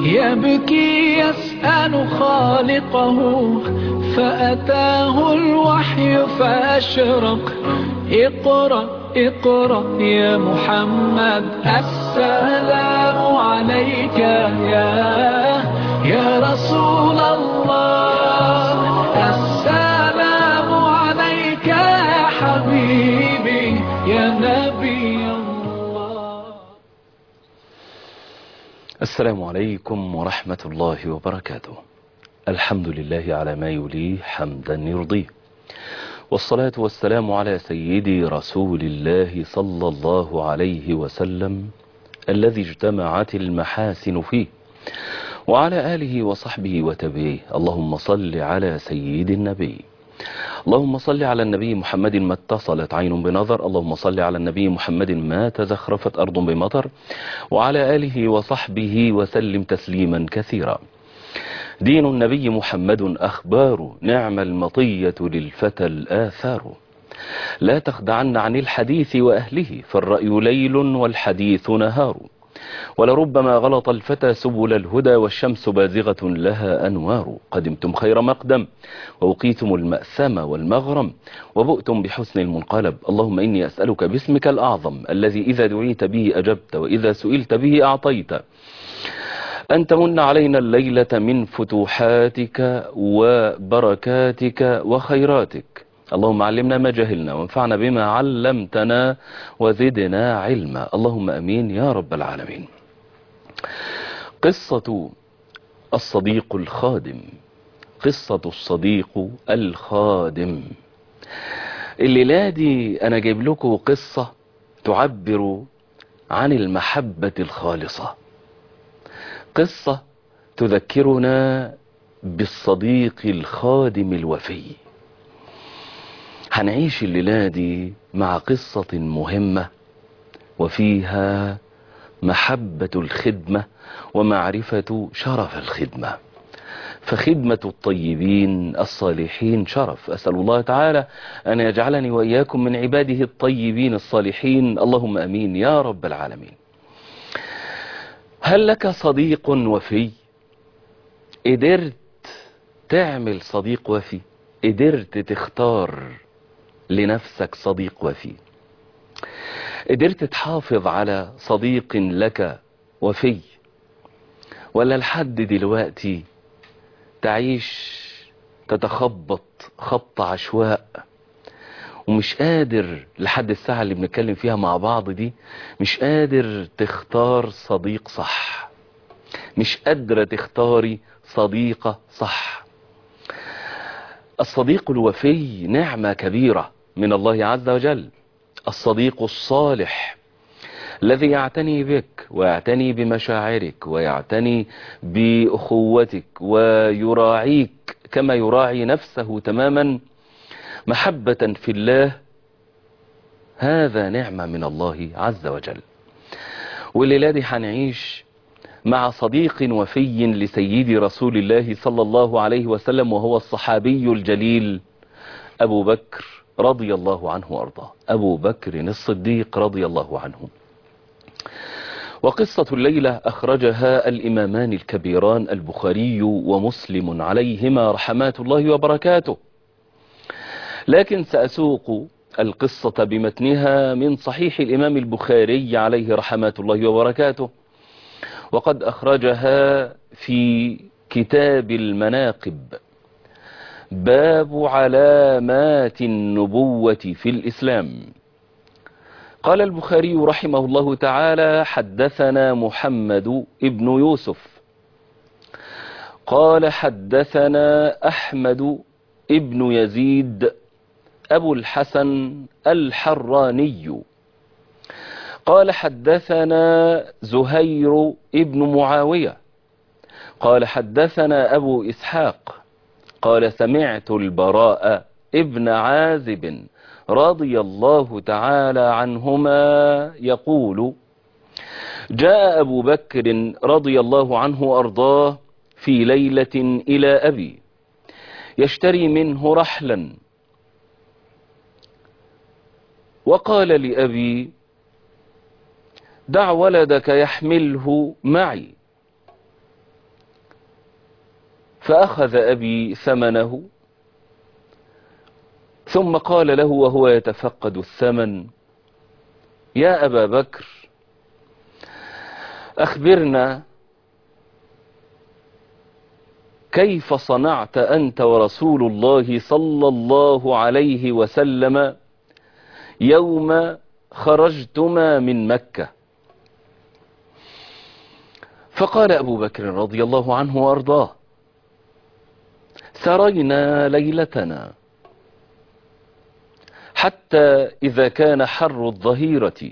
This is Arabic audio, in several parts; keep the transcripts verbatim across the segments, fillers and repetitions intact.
يبكي يسأل خالقه فأتاه الوحي فأشرق. اقرأ اقرأ يا محمد، السلام عليك يا يا رسول الله، السلام عليك يا حبيبي يا نبي الله. السلام عليكم ورحمة الله وبركاته. الحمد لله على ما يليه حمدا يرضيه، والصلاة والسلام على سيدي رسول الله صلى الله عليه وسلم الذي اجتمعت المحاسن فيه، وعلى آله وصحبه وتبعيه. اللهم صل على سيد النبي، اللهم صل على النبي محمد ما اتصلت عين بنظر، اللهم صل على النبي محمد ما تزخرفت أرض بمطر، وعلى آله وصحبه وسلم تسليما كثيرا. دين النبي محمد أخبار، نعم المطية للفتى الآثار. لا تخدعن عن الحديث وأهله، فالرأي ليل والحديث نهار. ولربما غلط الفتى سبل الهدى، والشمس بازغة لها أنوار. قدمتم خير مقدم، ووقيتم المأثم والمغرم، وبؤتم بحسن المنقلب. اللهم إني أسألك باسمك الأعظم الذي إذا دعيت به أجبت، وإذا سئلت به أعطيت، أن تمن علينا الليلة من فتوحاتك وبركاتك وخيراتك. اللهم علمنا ما جهلنا، وانفعنا بما علمتنا، وزدنا علما. اللهم أمين يا رب العالمين. قصة الصديق الخادم، قصة الصديق الخادم. الليلة دي أنا جايب لكم قصة تعبر عن المحبة الخالصة، قصة تذكرنا بالصديق الخادم الوفي. هنعيش الليلة دي مع قصة مهمة وفيها محبة الخدمة ومعرفة شرف الخدمة، فخدمة الطيبين الصالحين شرف. أسأل الله تعالى أن يجعلني وإياكم من عباده الطيبين الصالحين، اللهم أمين يا رب العالمين. هل لك صديق وفي؟ قدرت تعمل صديق وفي؟ قدرت تختار لنفسك صديق وفي؟ قدرت تحافظ على صديق لك وفي؟ ولا لحد دلوقتي تعيش تتخبط خبط عشواء، ومش قادر لحد الساعة اللي بنتكلم فيها مع بعض دي مش قادر تختار صديق صح، مش قادرة تختاري صديقة صح؟ الصديق الوفي نعمة كبيرة من الله عز وجل. الصديق الصالح الذي يعتني بك ويعتني بمشاعرك ويعتني بأخوتك ويراعيك كما يراعي نفسه تماما محبة في الله، هذا نعمة من الله عز وجل. والليلة دي هنعيش مع صديق وفي لسيد رسول الله صلى الله عليه وسلم، وهو الصحابي الجليل أبو بكر رضي الله عنه وأرضاه، أبو بكر الصديق رضي الله عنه. وقصة الليلة أخرجها الإمامان الكبيران البخاري ومسلم عليهما رحمات الله وبركاته، لكن سأسوق القصة بمتنها من صحيح الإمام البخاري عليه رحمات الله وبركاته، وقد أخرجها في كتاب المناقب، باب علامات النبوة في الإسلام. قال البخاري رحمه الله تعالى: حدثنا محمد ابن يوسف قال حدثنا أحمد ابن يزيد أبو الحسن الحراني قال حدثنا زهير ابن معاوية قال حدثنا أبو إسحاق قال سمعت البراء ابن عازب رضي الله تعالى عنهما يقول: جاء أبو بكر رضي الله عنه وأرضاه في ليلة إلى أبي يشتري منه رحلا، وقال لأبي: دع ولدك يحمله معي. فأخذ أبي ثمنه، ثم قال له وهو يتفقد الثمن: يا أبا بكر، أخبرنا كيف صنعت أنت ورسول الله صلى الله عليه وسلم يوم خرجتما من مكة. فقال أبو بكر رضي الله عنه وأرضاه: سرينا ليلتنا حتى إذا كان حر الظهيرة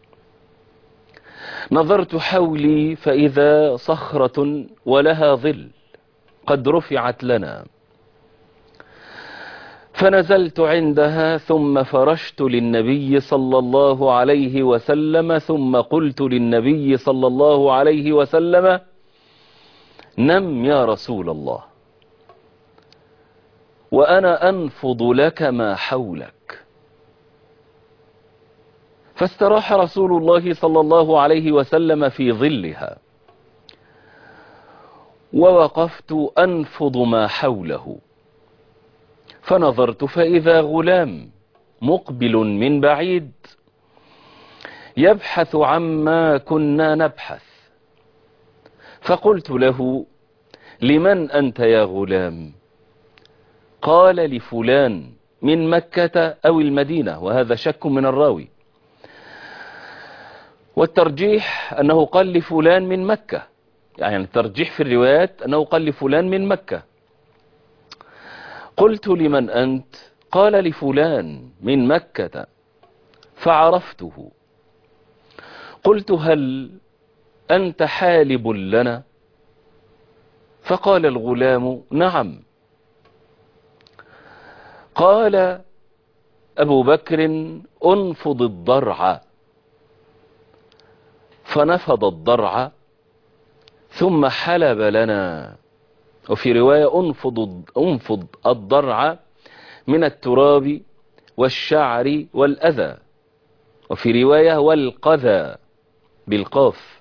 نظرت حولي فإذا صخرة ولها ظل قد رفعت لنا، فنزلت عندها ثم فرشت للنبي صلى الله عليه وسلم، ثم قلت للنبي صلى الله عليه وسلم: نم يا رسول الله، وأنا أنفض لك ما حولك. فاستراح رسول الله صلى الله عليه وسلم في ظلها، ووقفت أنفض ما حوله، فنظرت فإذا غلام مقبل من بعيد يبحث عما كنا نبحث. فقلت له: لمن أنت يا غلام؟ قال: لفلان من مكة أو المدينة، وهذا شك من الراوي، والترجيح أنه قال لفلان من مكة، يعني الترجيح في الروايات أنه قال لفلان من مكة. قلت: لمن أنت؟ قال: لفلان من مكة. فعرفته. قلت: هل أنت حالب لنا؟ فقال الغلام: نعم. قال أبو بكر: انفض الضرع. فنفض الضرع ثم حلب لنا، وفي رواية انفض, انفض الضرع من التراب والشعر والأذى، وفي رواية والقذى بالقاف.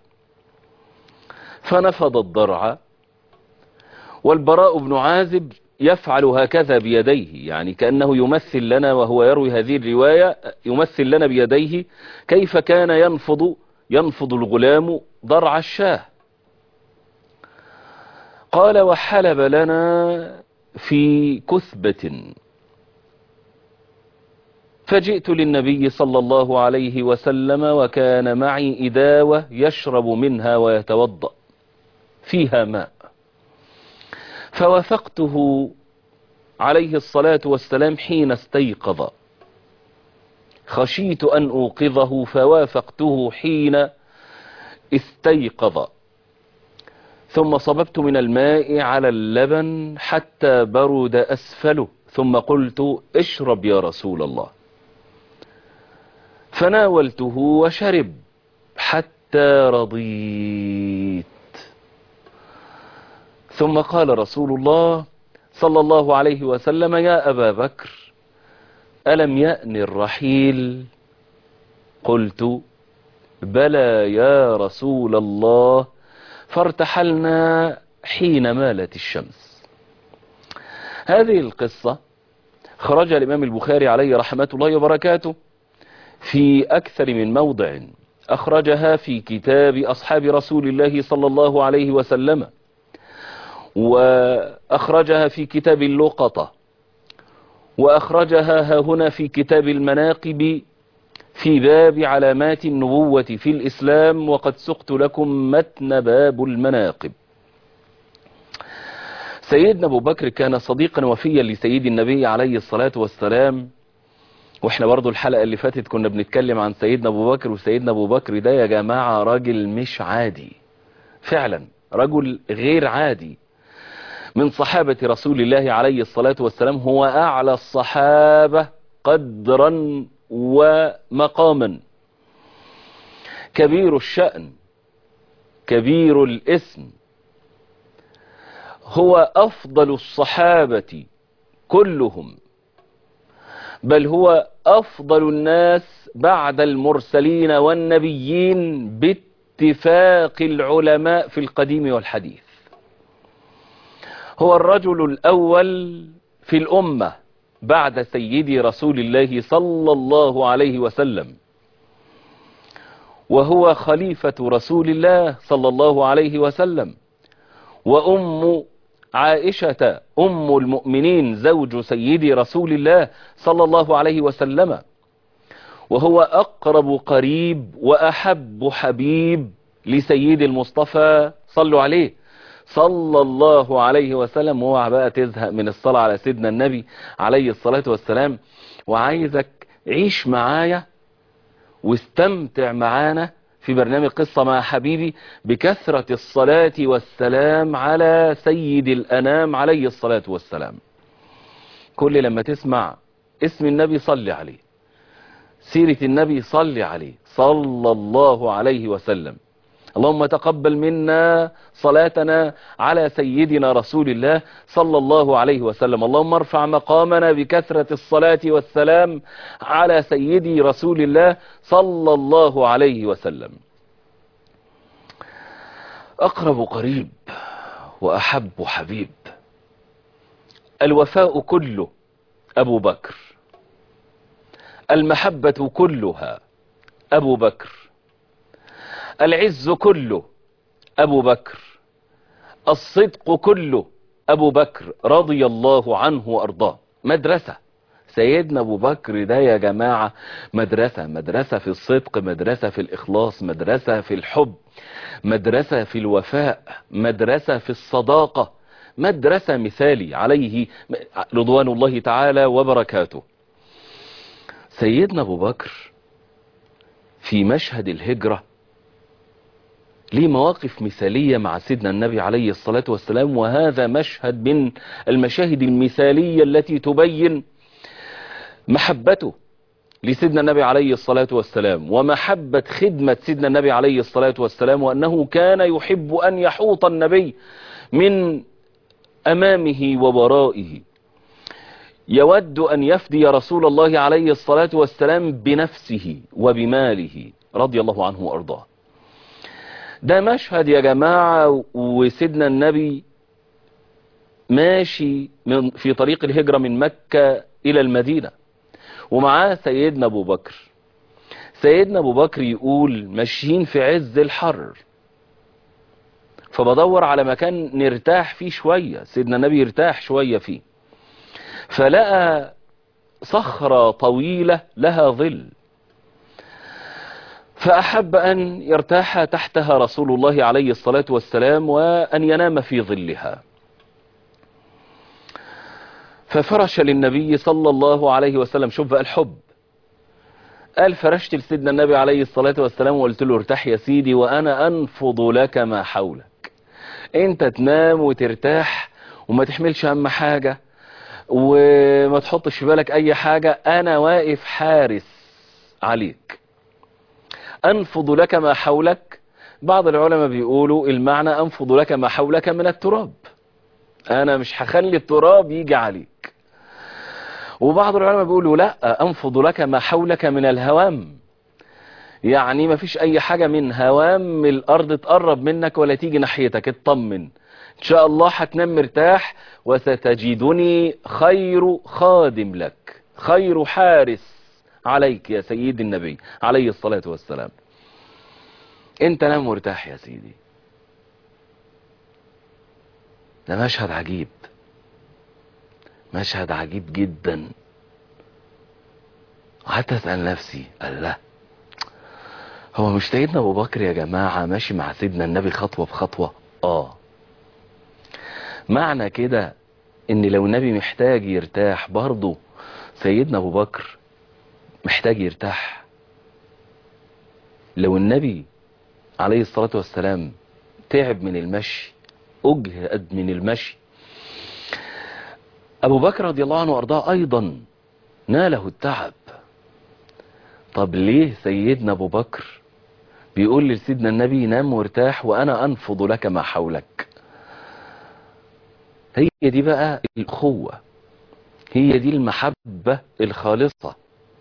فنفض الضرع، والبراء بن عازب يفعل هكذا بيديه، يعني كأنه يمثل لنا وهو يروي هذه الرواية، يمثل لنا بيديه كيف كان ينفض ينفض الغلام ضرع الشاه. قال: وحلب لنا في كثبة. فجئت للنبي صلى الله عليه وسلم وكان معي إداوة يشرب منها ويتوضأ فيها ماء، فوافقته عليه الصلاة والسلام حين استيقظ، خشيت أن أوقظه فوافقته حين استيقظ، ثم صببت من الماء على اللبن حتى برد أسفله، ثم قلت: اشرب يا رسول الله. فناولته وشرب حتى رضيت. ثم قال رسول الله صلى الله عليه وسلم: يا أبا بكر، ألم يأن الرحيل؟ قلت: بلى يا رسول الله، فارتحلنا حين مالت الشمس. هذه القصة خرج الإمام البخاري عليه رحمة الله وبركاته في أكثر من موضع، أخرجها في كتاب أصحاب رسول الله صلى الله عليه وسلم، وأخرجها في كتاب اللقطة، وأخرجها هنا في كتاب المناقب في باب علامات النبوة في الإسلام، وقد سقت لكم متن باب المناقب. سيدنا أبو بكر كان صديقا وفيا لسيد النبي عليه الصلاة والسلام، واحنا برضو الحلقة اللي فاتت كنا بنتكلم عن سيدنا أبو بكر، وسيدنا أبو بكر ده يا جماعة راجل مش عادي، فعلا رجل غير عادي، من صحابة رسول الله عليه الصلاة والسلام، هو أعلى الصحابة قدرا ومقاما، كبير الشأن، كبير الاسم، هو أفضل الصحابة كلهم، بل هو أفضل الناس بعد المرسلين والنبيين باتفاق العلماء في القديم والحديث. هو الرجل الأول في الأمة بعد سيدي رسول الله صلى الله عليه وسلم، وهو خليفة رسول الله صلى الله عليه وسلم، وأم عائشة أم المؤمنين زوج سيدي رسول الله صلى الله عليه وسلم، وهو أقرب قريب وأحب حبيب لسيد المصطفى صلوا عليه صلى الله عليه وسلم. وهو بقى تزهق من الصلاة على سيدنا النبي عليه الصلاة والسلام، وعايزك عيش معايا واستمتع معانا في برنامج قصة مع حبيبي بكثرة الصلاة والسلام على سيد الأنام عليه الصلاة والسلام. كل لما تسمع اسم النبي صلي عليه، سيرة النبي صلي عليه صلى الله عليه وسلم. اللهم تقبل منا صلاتنا على سيدنا رسول الله صلى الله عليه وسلم. اللهم ارفع مقامنا بكثرة الصلاة والسلام على سيدي رسول الله صلى الله عليه وسلم. أقرب قريب وأحب حبيب، الوفاء كله أبو بكر، المحبة كلها أبو بكر، العز كله أبو بكر، الصدق كله أبو بكر رضي الله عنه وأرضاه. مدرسة سيدنا أبو بكر ده يا جماعة، مدرسة مدرسة في الصدق، مدرسة في الإخلاص، مدرسة في الحب، مدرسة في الوفاء، مدرسة في الصداقة، مدرسة مثالي عليه رضوان الله تعالى وبركاته. سيدنا أبو بكر في مشهد الهجرة ليه مواقف مثالية مع سيدنا النبي عليه الصلاة والسلام، وهذا مشهد من المشاهد المثالية التي تبين محبته لسيدنا النبي عليه الصلاة والسلام، ومحبة خدمة سيدنا النبي عليه الصلاة والسلام، وأنه كان يحب أن يحوط النبي من أمامه وورائه، يود أن يفدي رسول الله عليه الصلاة والسلام بنفسه وبماله رضي الله عنه وأرضاه. ده مشهد يا جماعة، وسيدنا النبي ماشي من في طريق الهجرة من مكة إلى المدينة، ومعاه سيدنا أبو بكر. سيدنا أبو بكر يقول ماشيين في عز الحر، فبدور على مكان نرتاح فيه شوية، سيدنا النبي يرتاح شوية فيه، فلقى صخرة طويلة لها ظل، فأحب أن يرتاح تحتها رسول الله عليه الصلاة والسلام وأن ينام في ظلها، ففرش للنبي صلى الله عليه وسلم. شوف بقى الحب، قال فرشت لسيدنا النبي عليه الصلاة والسلام وقلت له ارتاح يا سيدي وأنا أنفض لك ما حولك، انت تنام وترتاح وما تحملش هم حاجة وما تحطش في بالك أي حاجة، أنا واقف حارس عليك، أنفض لك ما حولك. بعض العلماء بيقولوا المعنى أنفض لك ما حولك من التراب، أنا مش هخلي التراب يجي عليك. وبعض العلماء بيقولوا لا، أنفض لك ما حولك من الهوام، يعني ما فيش أي حاجة من هوام الأرض تقرب منك ولا تيجي ناحيتك، اطمن إن شاء الله هتنام مرتاح، وستجدني خير خادم لك، خير حارس عليك يا سيد النبي عليه الصلاة والسلام. انت نام مرتاح يا سيدي. ده مشهد عجيب، مشهد عجيب جدا. وحتى اسأل نفسي الله، هو مش سيدنا ابو بكر يا جماعة ماشي مع سيدنا النبي خطوة بخطوة؟ اه، معنى كده ان لو النبي محتاج يرتاح برضه سيدنا ابو بكر محتاج يرتاح. لو النبي عليه الصلاة والسلام تعب من المشي، اجهد من المشي، ابو بكر رضي الله عنه وارضاه ايضا ناله التعب. طب ليه سيدنا ابو بكر بيقول لسيدنا النبي نام وارتاح وانا انفض لك ما حولك؟ هي دي بقى الاخوة، هي دي المحبة الخالصة،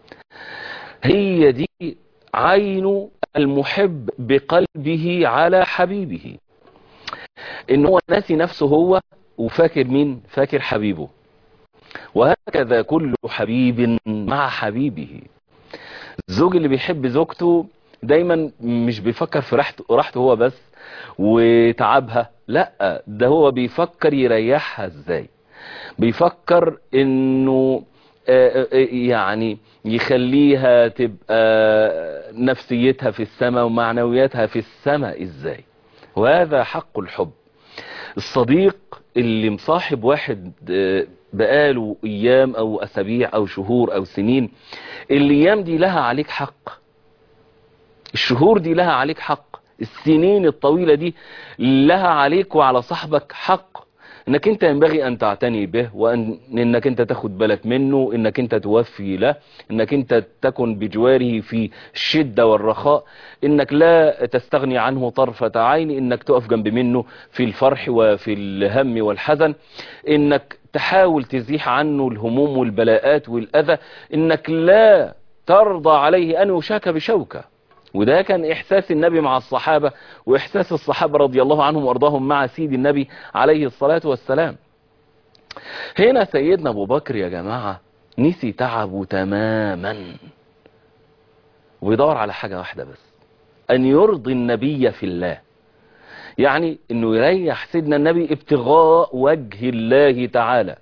هي دي عين المحب بقلبه على حبيبه، ان هو ناسي نفسه هو وفاكر مين؟ فاكر حبيبه. وهكذا كل حبيب مع حبيبه. الزوج اللي بيحب زوجته دايما مش بيفكر في راحته راحته هو بس وتعبها، لا، ده هو بيفكر يريحها ازاي، بيفكر انه يعني يخليها تبقى نفسيتها في السماء ومعنوياتها في السماء ازاي. وهذا حق الحب. الصديق اللي مصاحب واحد بقاله ايام او اسابيع او شهور او سنين، الايام دي لها عليك حق، الشهور دي لها عليك حق، السنين الطويلة دي لها عليك وعلى صاحبك حق، انك انت ينبغي ان تعتني به، وان انك انت تاخد بالك منه، انك انت توفي له، انك انت تكن بجواره في الشدة والرخاء، انك لا تستغني عنه طرفة عين، انك تقف جنب منه في الفرح وفي الهم والحزن، انك تحاول تزيح عنه الهموم والبلاءات والاذى، انك لا ترضى عليه ان يشاك بشوكة. وده كان احساس النبي مع الصحابة، واحساس الصحابة رضي الله عنهم وارضاهم مع سيد النبي عليه الصلاة والسلام. هنا سيدنا ابو بكر يا جماعة نسي تعبه تماما، ويدور على حاجة واحدة بس، ان يرضي النبي في الله، يعني انه يريح سيدنا النبي ابتغاء وجه الله تعالى.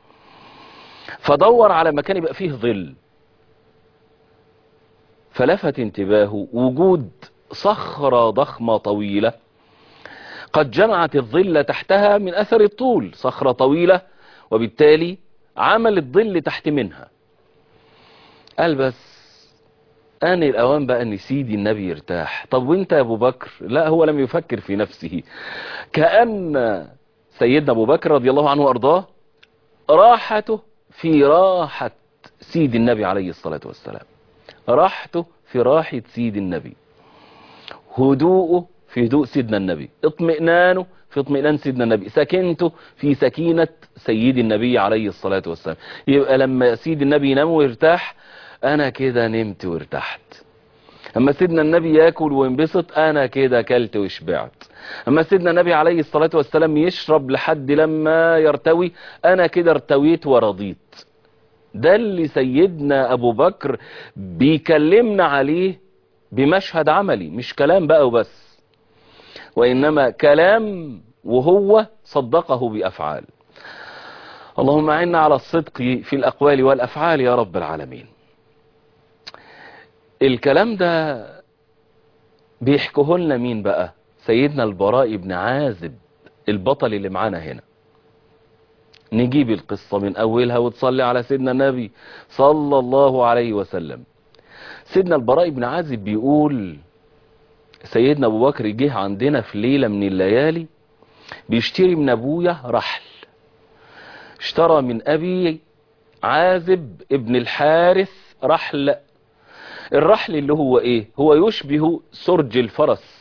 فدور على مكان يبقى فيه ظل، فلفت انتباهه وجود صخرة ضخمة طويلة قد جمعت الظل تحتها من أثر الطول، صخرة طويلة وبالتالي عملت ظل تحت منها. قال بس آن الأوان بقى أن سيدي النبي يرتاح. طب وانت يا أبو بكر؟ لا، هو لم يفكر في نفسه، كأن سيدنا أبو بكر رضي الله عنه وأرضاه راحته في راحة سيد النبي عليه الصلاة والسلام، راحته في راحة سيد النبي، هدوءه في هدوء سيدنا النبي، اطمئنانه في اطمئنان سيدنا النبي، سكينته في سكينة سيد النبي عليه الصلاة والسلام. يبقى لما سيد النبي ينام ويرتاح، انا كده نمت وارتحت. اما سيدنا النبي ياكل وينبسط، انا كده اكلت وشبعت. اما سيدنا النبي عليه الصلاة والسلام يشرب لحد لما يرتوي، انا كده ارتويت ورضيت. ده اللي سيدنا ابو بكر بيكلمنا عليه بمشهد عملي، مش كلام بقى وبس، وانما كلام وهو صدقه بافعال. اللهم اعنا على الصدق في الاقوال والافعال يا رب العالمين. الكلام ده بيحكوه لنا مين بقى؟ سيدنا البراء بن عازب، البطل اللي معانا هنا. نجيب القصة من أولها وتصلي على سيدنا النبي صلى الله عليه وسلم. سيدنا البراء بن عازب بيقول سيدنا أبو بكر جه عندنا في ليلة من الليالي بيشتري من أبويا رحل. اشترى من أبي عازب ابن الحارث رحل. الرحل اللي هو إيه؟ هو يشبه سرج الفرس،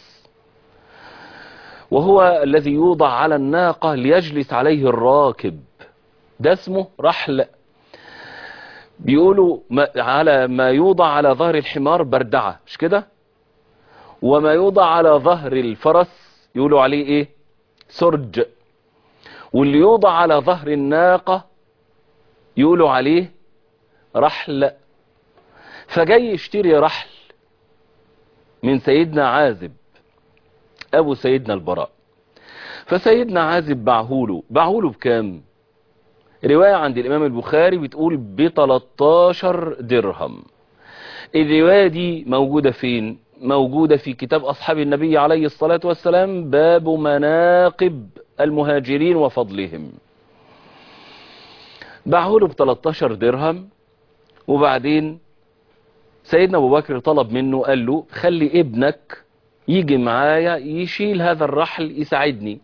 وهو الذي يوضع على الناقة ليجلس عليه الراكب، ده اسمه رحل. بيقولوا ما على ما يوضع على ظهر الحمار بردعة، مش كده؟ وما يوضع على ظهر الفرس يقولوا عليه ايه؟ سرج. واللي يوضع على ظهر الناقة يقولوا عليه رحل. فجاي يشتري رحل من سيدنا عازب ابو سيدنا البراء. فسيدنا عازب باعهوله باعهوله بكام؟ رواية عند الامام البخاري بتقول ب تلتاشر درهم. الرواية دي موجودة فين؟ موجودة في كتاب اصحاب النبي عليه الصلاة والسلام، باب مناقب المهاجرين وفضلهم. باعهوله ب تلتاشر درهم. وبعدين سيدنا ابو بكر طلب منه، قال له خلي ابنك يجي معايا يشيل هذا الرحل يساعدني.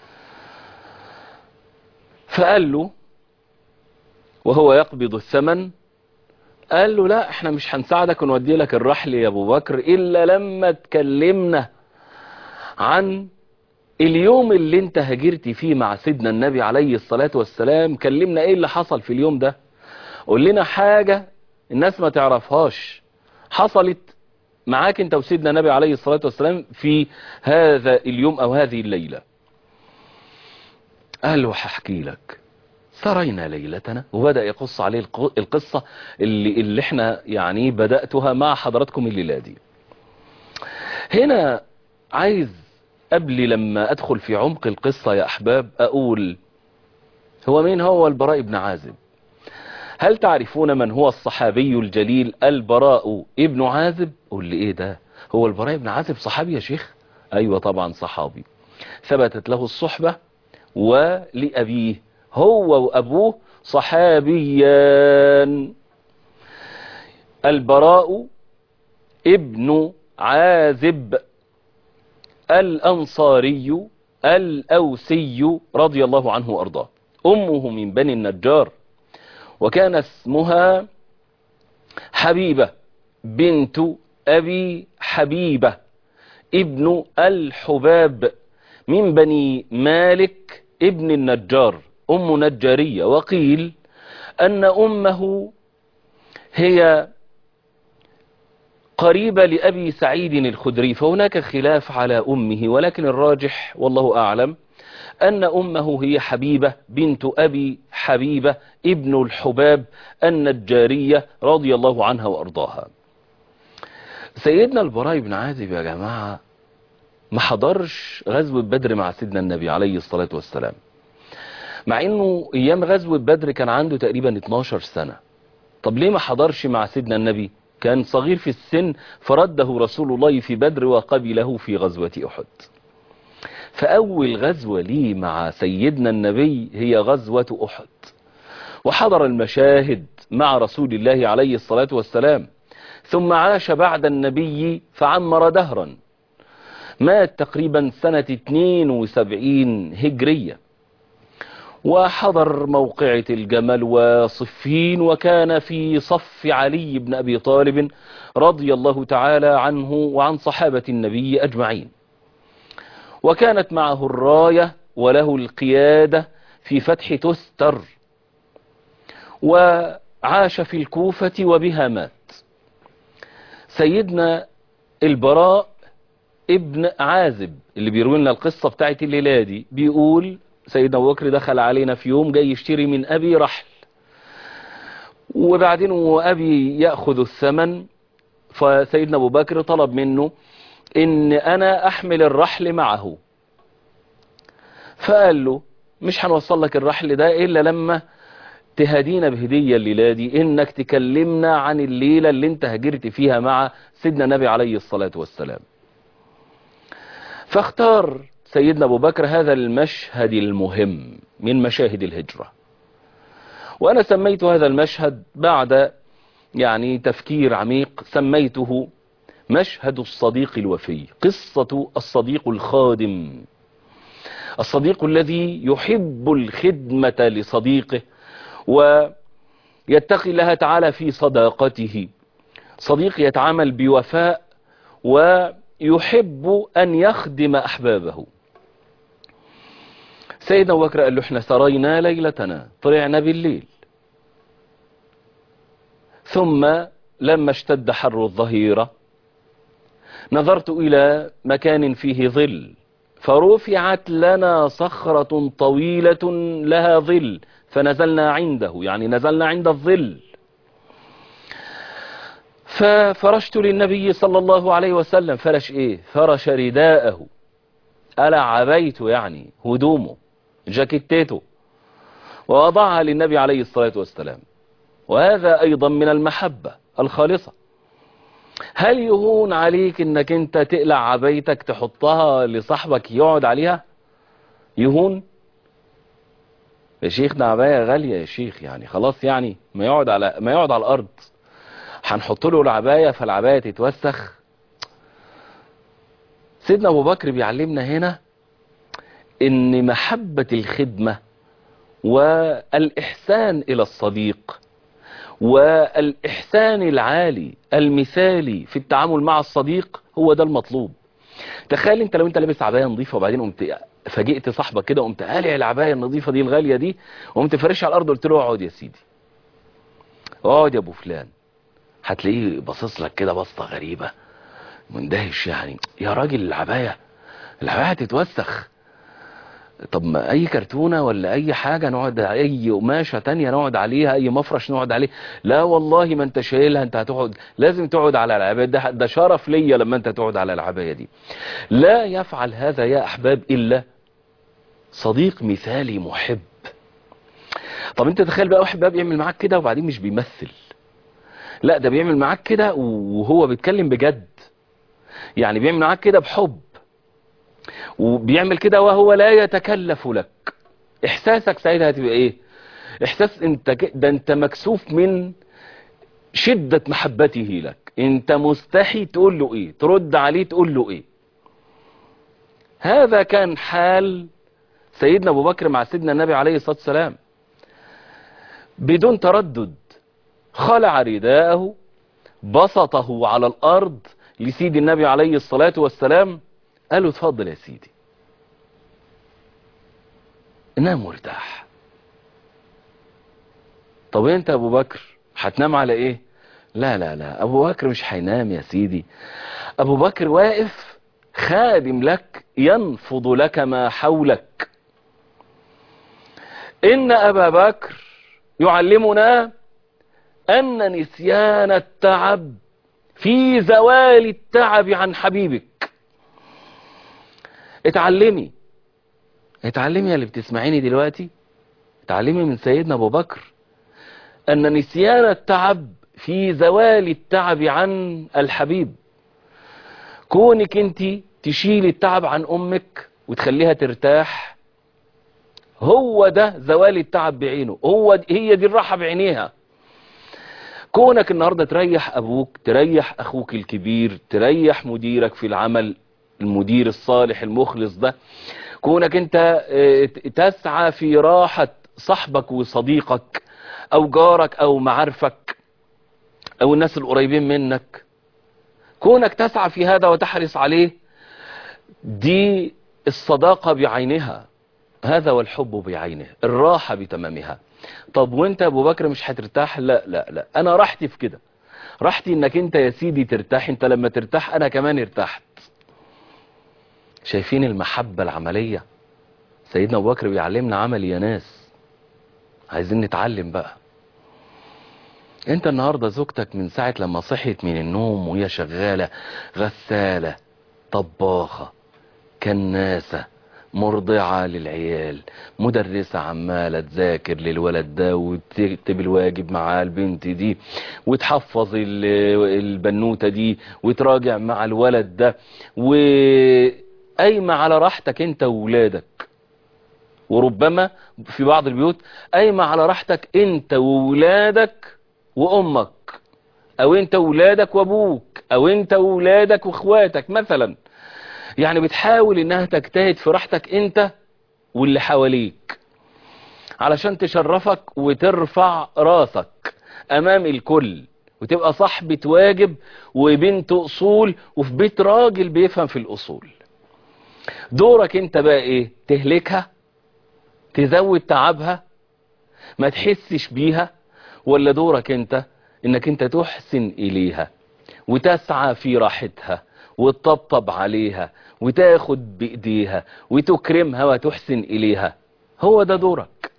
فقال له وهو يقبض الثمن، قال له لا، احنا مش هنساعدك ونودي لك الرحل يا ابو بكر الا لما تكلمنا عن اليوم اللي انت هاجرت فيه مع سيدنا النبي عليه الصلاة والسلام. كلمنا ايه اللي حصل في اليوم ده، قول لنا حاجة الناس ما تعرفهاش حصلت معاك انت وسيدنا النبي عليه الصلاة والسلام في هذا اليوم او هذه الليلة. قال له هحكي لك. سرينا ليلتنا، وبدأ يقص عليه القصة اللي, اللي احنا يعني بدأتها مع حضراتكم الليلة دي. هنا عايز قبل لما ادخل في عمق القصة يا احباب اقول هو مين هو البراء بن عازب؟ هل تعرفون من هو الصحابي الجليل البراء ابن عازب؟ قول لي ايه ده، هو البراء بن عازب صحابي يا شيخ؟ ايوه طبعا صحابي، ثبتت له الصحبة ولأبيه، هو وأبوه صحابيان. البراء ابن عازب الأنصاري الأوسي رضي الله عنه وأرضاه. أمه من بني النجار، وكان اسمها حبيبة بنت أبي حبيبة ابن الحباب من بني مالك ابن النجار، أم نجارية. وقيل أن أمه هي قريبة لأبي سعيد الخدري، فهناك خلاف على أمه، ولكن الراجح والله أعلم أن أمه هي حبيبة بنت أبي حبيبة ابن الحباب النجارية رضي الله عنها وأرضاها. سيدنا البراء بن عازب يا جماعة ما حضرش غزوة بدر مع سيدنا النبي عليه الصلاة والسلام، مع انه ايام غزوة بدر كان عنده تقريبا اتناشر سنة. طب ليه ما حضرش مع سيدنا النبي؟ كان صغير في السن، فرده رسول الله في بدر وقبله في غزوة احد. فاول غزوة ليه مع سيدنا النبي هي غزوة احد، وحضر المشاهد مع رسول الله عليه الصلاة والسلام، ثم عاش بعد النبي فعمر دهرا، مات تقريبا سنة اتنين وسبعين هجرية، وحضر موقعة الجمل وصفين، وكان في صف علي بن أبي طالب رضي الله تعالى عنه وعن صحابة النبي أجمعين، وكانت معه الراية وله القيادة في فتح تستر، وعاش في الكوفة وبها مات. سيدنا البراء ابن عازب اللي بيروي لنا القصة بتاعت الليلة دي بيقول سيدنا أبو بكر دخل علينا في يوم جاي يشتري من أبي رحل، وبعدين وأبي يأخذ الثمن، فسيدنا أبو بكر طلب منه إن أنا أحمل الرحل معه، فقال له مش هنوصل لك الرحل ده إلا لما تهدينا بهدية الليلة دي، إنك تكلمنا عن الليلة اللي انت هجرت فيها مع سيدنا النبي عليه الصلاة والسلام. فاختار سيدنا أبو بكر هذا المشهد المهم من مشاهد الهجرة، وأنا سميت هذا المشهد بعد يعني تفكير عميق سميته مشهد الصديق الوفي، قصة الصديق الخادم، الصديق الذي يحب الخدمة لصديقه ويتقي الله تعالى في صداقته، صديق يتعامل بوفاء ويحب أن يخدم أحبابه. سيدنا أبو بكر قال له احنا سرينا ليلتنا، طلعنا بالليل، ثم لما اشتد حر الظهيرة نظرت إلى مكان فيه ظل، فرفعت لنا صخرة طويلة لها ظل فنزلنا عنده، يعني نزلنا عند الظل. ففرشت للنبي صلى الله عليه وسلم، فرش ايه؟ فرش رداءه، ألا عبيته يعني هدومه جاكيتته، ووضعها للنبي عليه الصلاة والسلام. وهذا أيضا من المحبة الخالصة. هل يهون عليك انك انت تقلع عبايتك تحطها لصاحبك يقعد عليها؟ يهون؟ يا شيخنا عباية غالية يا شيخ، يعني خلاص يعني ما يقعد على ما يقعد على الارض، هنحط له العباية فالعباية تتوسخ. سيدنا ابو بكر بيعلمنا هنا ان محبة الخدمة والإحسان إلى الصديق والإحسان العالي المثالي في التعامل مع الصديق هو ده المطلوب. تخيل انت لو انت لابس عباية نظيفة وبعدين قمت فاجئت صاحبك كده وقمت قالع العباية النظيفة دي الغالية دي وقمت فرشها على الأرض وقلت له اقعد يا سيدي، اقعد يا ابو فلان، هتلاقيه باصص لك كده بصة غريبة مندهش، يعني يا راجل العباية العباية هتتوسخ، طب ما اي كرتونة ولا اي حاجة نقعد، اي قماشة تانية نقعد عليها، اي مفرش نقعد عليه. لا والله ما انت شايلها، انت هتقعد، لازم تقعد على العباية، ده, ده شرف ليا لما انت تقعد على العباية دي. لا يفعل هذا يا احباب الا صديق مثالي محب. طب انت تخيل بقى واحد بقى بيعمل معاك كده وبعدين مش بيمثل، لا ده بيعمل معاك كده وهو بيتكلم بجد، يعني بيعمل معاك كده بحب، وبيعمل كده وهو لا يتكلف لك. احساسك ساعتها هتبقى ايه؟ احساس انت ك... ده انت مكسوف من شدة محبته لك، انت مستحي تقول له ايه، ترد عليه تقول له ايه. هذا كان حال سيدنا ابو بكر مع سيدنا النبي عليه الصلاة والسلام. بدون تردد خلع رداءه، بسطه على الارض لسيد النبي عليه الصلاة والسلام، قال له اتفضل يا سيدي، نام مرتاح. طب انت ابو بكر هتنام على ايه؟ لا لا لا، ابو بكر مش هينام يا سيدي، ابو بكر واقف خادم لك ينفض لك ما حولك. ان ابا بكر يعلمنا ان نسيان التعب في زوال التعب عن حبيبك. اتعلمي اتعلمي يا اللي بتسمعيني دلوقتي، اتعلمي من سيدنا ابو بكر ان نسيان التعب في زوال التعب عن الحبيب. كونك انت تشيل التعب عن امك وتخليها ترتاح، هو ده زوال التعب بعينه، هو هي دي الراحة بعينيها. كونك النهاردة تريح ابوك، تريح اخوك الكبير، تريح مديرك في العمل، المدير الصالح المخلص ده، كونك انت تسعى في راحة صاحبك وصديقك او جارك او معارفك او الناس القريبين منك، كونك تسعى في هذا وتحرص عليه، دي الصداقة بعينها، هذا والحب بعينه، الراحة بتمامها. طب وانت ابو بكر مش هترتاح؟ لا لا لا، انا راحتي في كده، راحتي انك انت يا سيدي ترتاح، انت لما ترتاح انا كمان ارتحت. شايفين المحبة العملية؟ سيدنا ابو بكر بيعلمنا عمل يا ناس، عايزين نتعلم بقى. انت النهاردة زوجتك من ساعة لما صحيت من النوم وهي شغالة، غسالة، طباخة، كناسة، مرضعة للعيال، مدرسة عمالة تذاكر للولد ده وتكتب الواجب مع البنت دي وتحفظ البنوتة دي وتراجع مع الولد ده، وقايمة على راحتك انت وولادك، وربما في بعض البيوت قايمة على راحتك انت وولادك وامك، او انت وولادك وابوك، او انت وولادك واخواتك مثلا. يعني بتحاول انها تجتهد في راحتك انت واللي حواليك علشان تشرفك وترفع راسك امام الكل، وتبقى صاحبة واجب وبنت اصول وفي بيت راجل بيفهم في الاصول. دورك انت بقى ايه؟ تهلكها؟ تزود تعبها؟ ما تحسش بيها؟ ولا دورك انت انك انت تحسن اليها وتسعى في راحتها وتطبطب عليها وتاخد بايديها وتكرمها وتحسن اليها؟ هو ده دورك،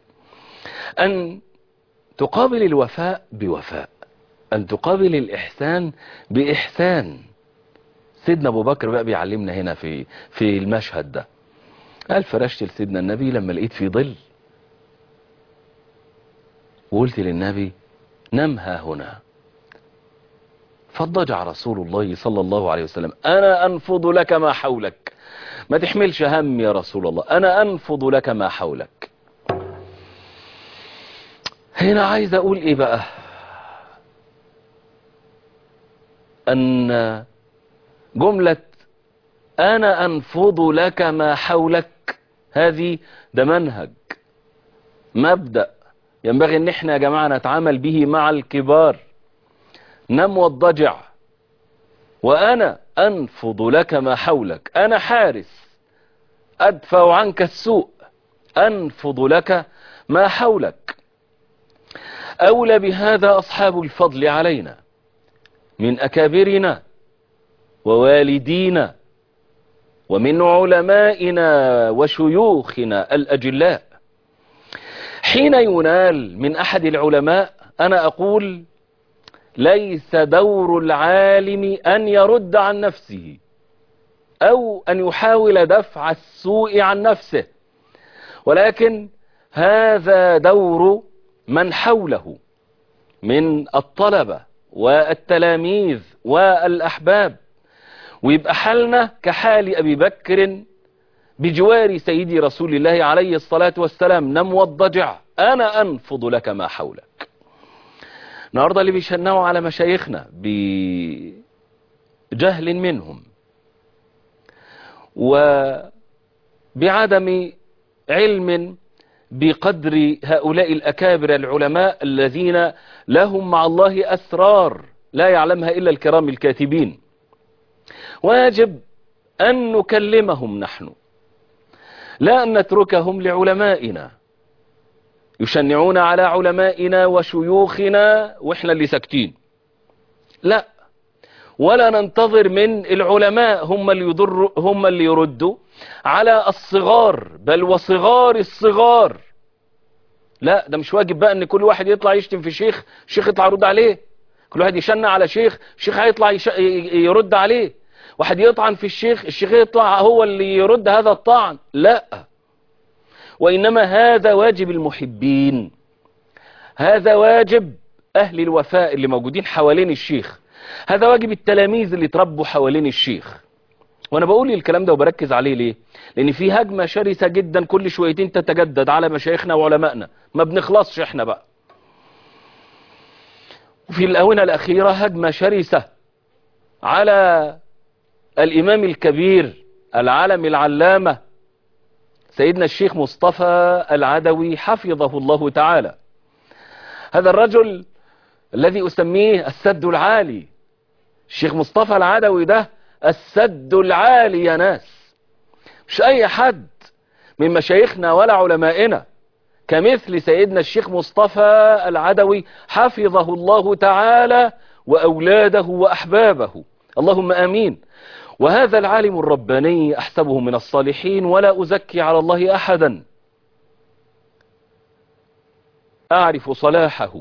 ان تقابل الوفاء بوفاء، ان تقابل الاحسان باحسان. سيدنا ابو بكر بقى بيعلمنا هنا في في المشهد ده، قال فرشت لسيدنا النبي لما لقيت في ظل وقلت للنبي نم ها هنا، فاضطجع رسول الله صلى الله عليه وسلم، انا انفض لك ما حولك، ما تحملش هم يا رسول الله، انا انفض لك ما حولك. هنا عايز اقول ايه بقى؟ ان جملة انا انفض لك ما حولك هذه ده منهج، مبدأ ينبغي ان احنا يا جماعة نتعامل به مع الكبار. نم واضطجع وانا انفض لك ما حولك، انا حارس ادفع عنك السوء، انفض لك ما حولك. اولى بهذا اصحاب الفضل علينا من اكابرنا ووالدينا ومن علمائنا وشيوخنا الأجلاء. حين ينال من أحد العلماء أنا أقول ليس دور العالم أن يرد عن نفسه أو أن يحاول دفع السوء عن نفسه، ولكن هذا دور من حوله من الطلبة والتلاميذ والأحباب، ويبقى حالنا كحال أبي بكر بجوار سيدي رسول الله عليه الصلاة والسلام، نم واضطجع أنا أنفض لك ما حولك. النهاردة اللي بيشنعوا على مشايخنا بجهل منهم وبعدم علم بقدر هؤلاء الأكابر العلماء الذين لهم مع الله أسرار لا يعلمها إلا الكرام الكاتبين، واجب أن نكلمهم نحن، لا أن نتركهم لعلمائنا يشنعون على علمائنا وشيوخنا وإحنا اللي ساكتين، لا، ولا ننتظر من العلماء هم اللي يضر هم اللي يردوا على الصغار، بل وصغار الصغار. لا، ده مش واجب بقى ان كل واحد يطلع يشتم في شيخ، شيخ يطلع يرد عليه، كل واحد يشنع على شيخ، شيخ هيطلع يش... يرد عليه، واحد يطعن في الشيخ، الشيخ يطلع هو اللي يرد هذا الطعن، لا، وإنما هذا واجب المحبين، هذا واجب أهل الوفاء اللي موجودين حوالين الشيخ، هذا واجب التلاميذ اللي تربوا حوالين الشيخ. وانا بقول الكلام ده وبركز عليه ليه؟ لان في هجمة شرسة جدا كل شويتين تتجدد على مشايخنا وعلمائنا، ما بنخلصش احنا بقى. وفي الآونة الأخيرة هجمة شرسة على الإمام الكبير العالم العلامة سيدنا الشيخ مصطفى العدوي حفظه الله تعالى. هذا الرجل الذي أسميه السد العالي، الشيخ مصطفى العدوي ده السد العالي يا ناس، مش أي حد من مشايخنا ولا علمائنا كمثل سيدنا الشيخ مصطفى العدوي حفظه الله تعالى وأولاده وأحبابه، اللهم آمين. وهذا العالم الرباني أحسبه من الصالحين ولا أزكي على الله أحدا، أعرف صلاحه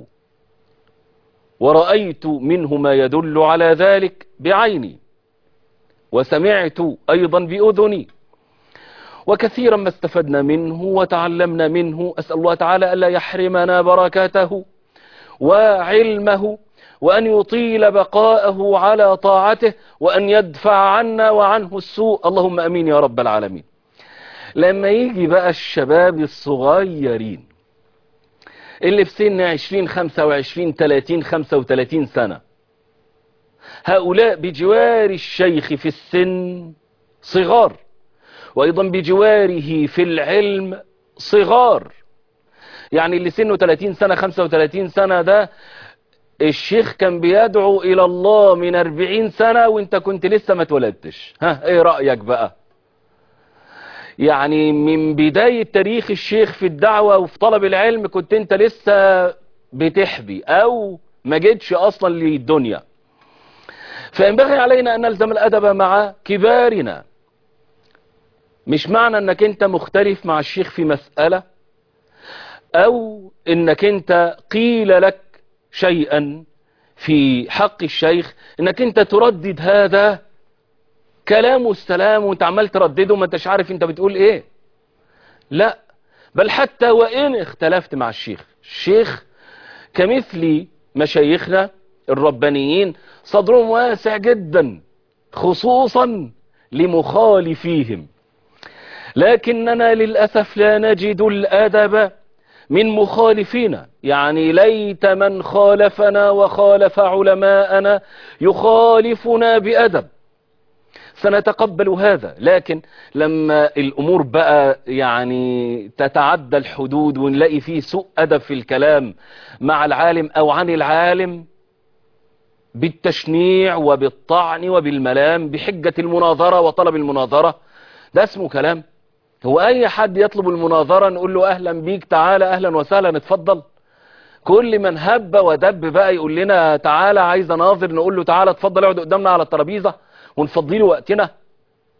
ورأيت منه ما يدل على ذلك بعيني، وسمعت أيضا بأذني، وكثيرا ما استفدنا منه وتعلمنا منه. أسأل الله تعالى ألا يحرمنا بركاته وعلمه، وأن يطيل بقاءه على طاعته، وأن يدفع عنا وعنه السوء، اللهم أمين يا رب العالمين. لما يجي بقى الشباب الصغيرين اللي في سن عشرين خمسة وعشرين ثلاثين خمسة وثلاثين سنة، هؤلاء بجوار الشيخ في السن صغار، وأيضا بجواره في العلم صغار. يعني اللي سنه ثلاثين سنة خمسة وثلاثين سنة ده الشيخ كان بيدعو إلى الله من أربعين سنة وانت كنت لسه ما اتولدتش. ها ايه رأيك بقى؟ يعني من بداية تاريخ الشيخ في الدعوة وفي طلب العلم كنت انت لسه بتحبي او ما جيتش اصلا للدنيا. فينبغي علينا ان نلزم الادب مع كبارنا. مش معنى انك انت مختلف مع الشيخ في مسألة او انك انت قيل لك شيئا في حق الشيخ انك انت تردد هذا كلام والسلام وانت عمال تردده ما انتش عارف انت بتقول ايه. لا، بل حتى وان اختلفت مع الشيخ، الشيخ كمثل مشايخنا الربانيين صدرهم واسع جدا خصوصا لمخالفيهم، لكننا للأسف لا نجد الأدب من مخالفينا. يعني ليت من خالفنا وخالف علماءنا يخالفنا بأدب، سنتقبل هذا. لكن لما الأمور بقى يعني تتعدى الحدود ونلاقي فيه سوء أدب في الكلام مع العالم أو عن العالم بالتشنيع وبالطعن وبالملام بحجة المناظرة وطلب المناظرة، ده اسمه كلام؟ هو أي حد يطلب المناظرة نقول له أهلا بيك، تعالى أهلا وسهلا اتفضل؟ كل من هب ودب بقى يقول لنا تعالى عايز اناظر نقول له تعالى اتفضل اقعد قدامنا على الترابيزة ونفضي له وقتنا؟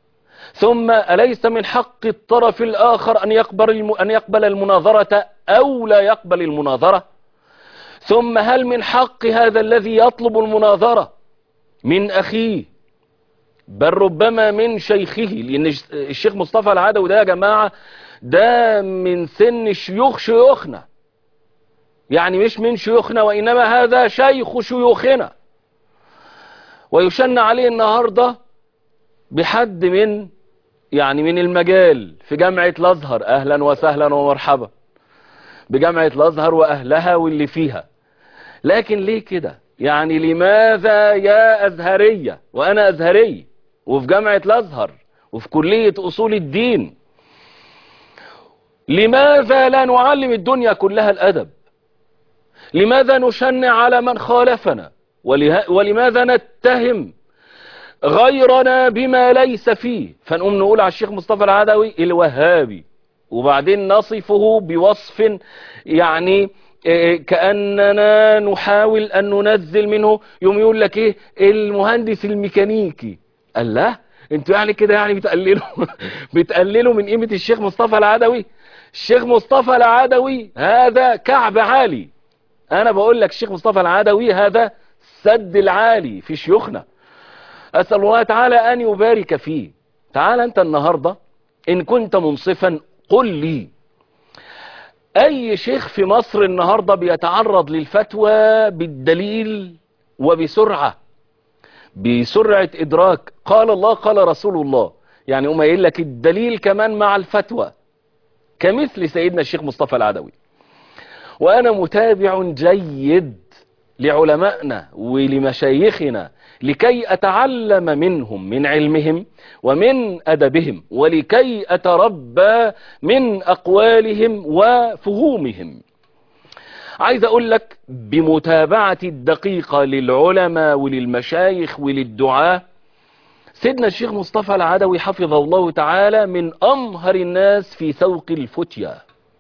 ثم أليس من حق الطرف الآخر أن يقبل أن يقبل المناظرة أو لا يقبل المناظرة؟ ثم هل من حق هذا الذي يطلب المناظرة من أخيه بل ربما من شيخه؟ لأن الشيخ مصطفى العدوي ده يا جماعة ده من سن شيوخ شيوخنا، يعني مش من شيوخنا وإنما هذا شيخ شيوخنا، ويشن عليه النهاردة بحد من يعني من المجال في جامعة الأزهر. أهلا وسهلا ومرحبا بجامعة الأزهر وأهلها واللي فيها. لكن ليه كده؟ يعني لماذا يا أزهرية وأنا أزهري وفي جامعة الأزهر وفي كلية أصول الدين، لماذا لا نعلم الدنيا كلها الأدب؟ لماذا نشنع على من خالفنا؟ ولماذا نتهم غيرنا بما ليس فيه؟ فنقوم نقول على الشيخ مصطفى العدوي الوهابي، وبعدين نصفه بوصف يعني كأننا نحاول أن ننزل منه. يوم يقول لك إيه المهندس الميكانيكي. الله، انتوا يعني كده يعني بتقللوا بتقللوا من قيمة الشيخ مصطفى العدوي. الشيخ مصطفى العدوي هذا كعب عالي. أنا بقول لك الشيخ مصطفى العدوي هذا سد العالي في شيوخنا. أسأل الله تعالى أن يبارك فيه. تعال أنت النهاردة إن كنت منصفا قل لي أي شيخ في مصر النهاردة بيتعرض للفتوى بالدليل وبسرعة، بسرعة إدراك قال الله قال رسول الله، يعني هم يقول لك الدليل كمان مع الفتوى كمثل سيدنا الشيخ مصطفى العدوي. وأنا متابع جيد لعلمائنا ولمشايخنا لكي أتعلم منهم من علمهم ومن أدبهم، ولكي أتربى من أقوالهم وفهومهم. عايز أقول لك بمتابعة الدقيقة للعلماء وللمشايخ وللدعاة، سيدنا الشيخ مصطفى العدوي حفظه الله تعالى من أمهر الناس في سوق الفتيا،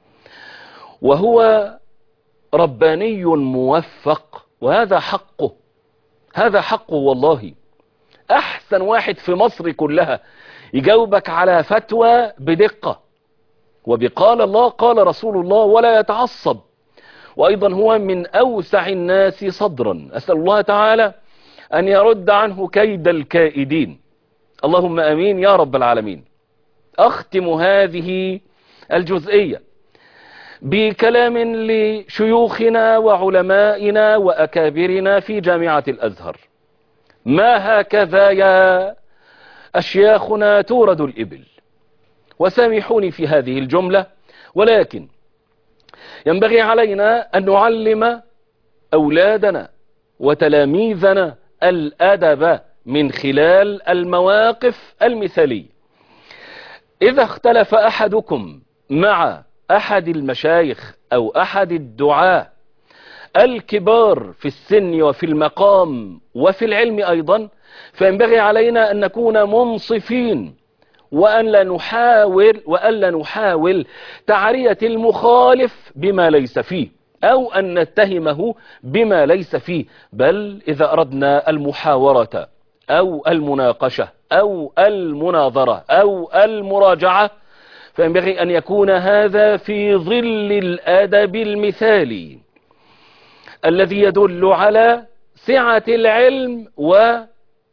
وهو رباني موفق، وهذا حقه، هذا حقه والله. أحسن واحد في مصر كلها يجاوبك على فتوى بدقة وبقال الله قال رسول الله ولا يتعصب، وأيضا هو من أوسع الناس صدرا. أسأل الله تعالى أن يرد عنه كيد الكائدين، اللهم أمين يا رب العالمين. أختم هذه الجزئية بكلام لشيوخنا وعلمائنا وأكابرنا في جامعة الأزهر. ما هكذا يا أشياخنا تورد الإبل، وسامحوني في هذه الجملة، ولكن ينبغي علينا أن نعلم أولادنا وتلاميذنا الأدب من خلال المواقف المثالية. إذا اختلف أحدكم مع أحد المشايخ أو أحد الدعاة الكبار في السن وفي المقام وفي العلم أيضا، فينبغي علينا أن نكون منصفين وأن لا نحاول وأن لا نحاول تعرية المخالف بما ليس فيه أو أن نتهمه بما ليس فيه، بل إذا أردنا المحاورة أو المناقشة أو المناظرة أو المراجعة فينبغي أن يكون هذا في ظل الأدب المثالي الذي يدل على سعة العلم وبحر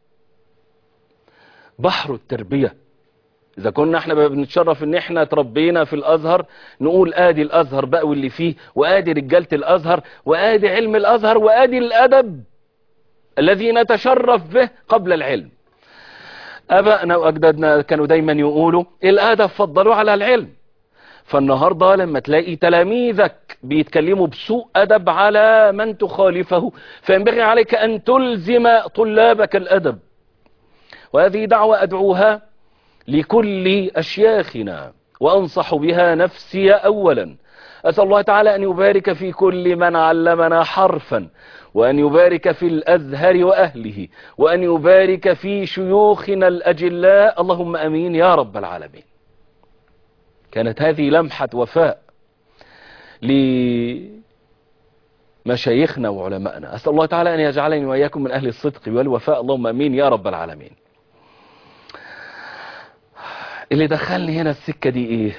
التربية. إذا كنا احنا بنتشرف ان احنا تربينا في الأزهر، نقول آدي الأزهر بقى واللي فيه، وآدي رجالة الأزهر، وآدي علم الأزهر، وآدي الأدب الذي نتشرف به قبل العلم. أبائنا وأجدادنا كانوا دايما يقولوا الأدب فضلوا على العلم. فالنهاردة لما تلاقي تلاميذك بيتكلموا بسوء أدب على من تخالفه، فينبغي عليك أن تلزم طلابك الأدب. وهذه دعوة أدعوها لكل أشياخنا وأنصح بها نفسي أولا. أسأل الله تعالى أن يبارك في كل من علمنا حرفا، وأن يبارك في الأزهر وأهله، وأن يبارك في شيوخنا الأجلاء، اللهم أمين يا رب العالمين. كانت هذه لمحة وفاء لمشايخنا وعلمائنا. أسأل الله تعالى أن يجعلني وإياكم من أهل الصدق والوفاء، اللهم أمين يا رب العالمين. اللي دخلني هنا السكة دي ايه؟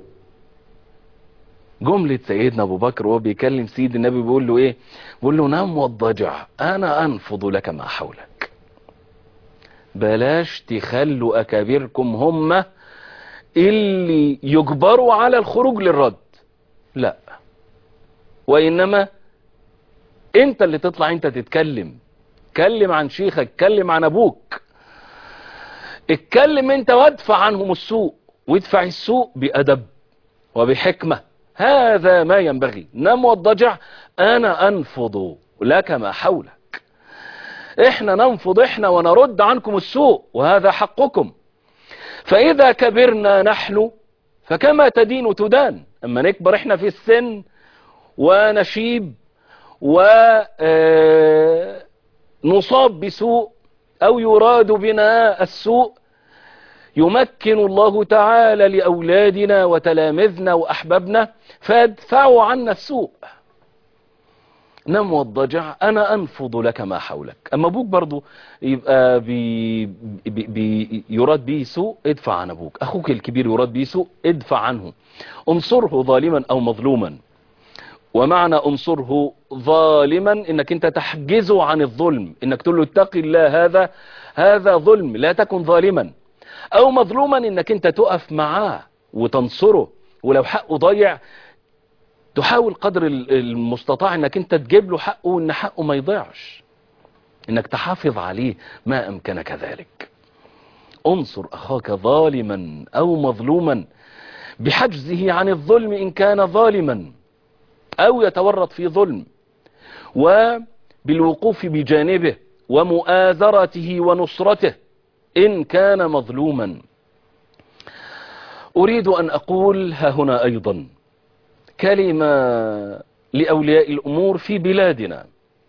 جملة سيدنا ابو بكر وهو بيكلم سيد النبي بيقول له ايه؟ بيقول له نام واضطجع انا انفض لك ما حولك. بلاش تخلوا اكابركم هم اللي يجبروا على الخروج للرد، لا، وانما انت اللي تطلع انت تتكلم. اتكلم عن شيخك، اتكلم عن ابوك، اتكلم انت وادفع عنهم السوء، وادفع السوء بأدب وبحكمة. هذا ما ينبغي. نم واضطجع انا انفض لك ما حولك. احنا ننفض احنا ونرد عنكم السوء، وهذا حقكم. فاذا كبرنا نحن فكما تدين تدان. اما نكبر احنا في السن ونشيب ونصاب بسوء او يراد بنا السوء، يمكن الله تعالى لأولادنا وتلامذنا وأحبابنا فادفعوا عنا السوء. نم واضطجع أنا أنفض لك ما حولك. أما أبوك برضو يبقى بي بي بي يراد به سوء، ادفع عن أبوك. أخوك الكبير يراد به سوء، ادفع عنه. انصره ظالما أو مظلوما. ومعنى انصره ظالما انك انت تحجزه عن الظلم، انك تقول له اتق الله، هذا هذا ظلم، لا تكن ظالما. او مظلوما انك انت تقف معاه وتنصره، ولو حقه ضيع تحاول قدر المستطاع انك انت تجيب له حقه، وان حقه ما يضيعش، انك تحافظ عليه ما امكنك ذلك. انصر اخاك ظالما او مظلوما بحجزه عن الظلم ان كان ظالما او يتورط في ظلم، وبالوقوف بجانبه ومؤازرته ونصرته إن كان مظلوما. أريد أن أقول ها هنا أيضا كلمة لأولياء الأمور في بلادنا،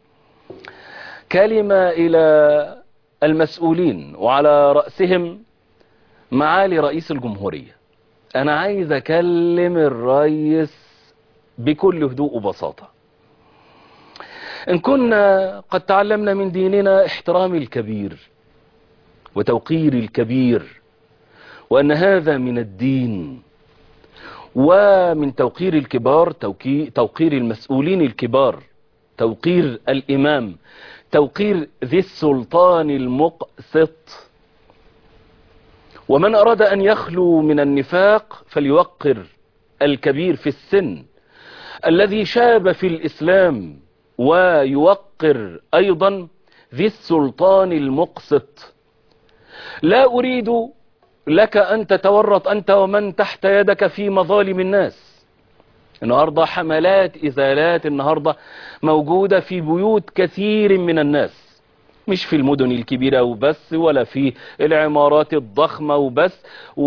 كلمة إلى المسؤولين وعلى رأسهم معالي رئيس الجمهورية. أنا عايز أكلم الرئيس بكل هدوء وبساطة. إن كنا قد تعلمنا من ديننا احترام الكبير وتوقير الكبير، وأن هذا من الدين، ومن توقير الكبار توقير المسؤولين الكبار، توقير الإمام، توقير ذي السلطان المقسط. ومن أراد أن يخلو من النفاق فليوقر الكبير في السن الذي شاب في الإسلام، ويوقر أيضا ذي السلطان المقسط. لا أريد لك أن تتورط أنت ومن تحت يدك في مظالم الناس. النهاردة حملات إزالات النهاردة موجودة في بيوت كثير من الناس، مش في المدن الكبيرة وبس، ولا في العمارات الضخمة وبس،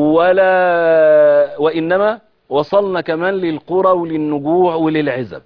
ولا وإنما وصلنا كمان للقرى وللنجوع وللعزب.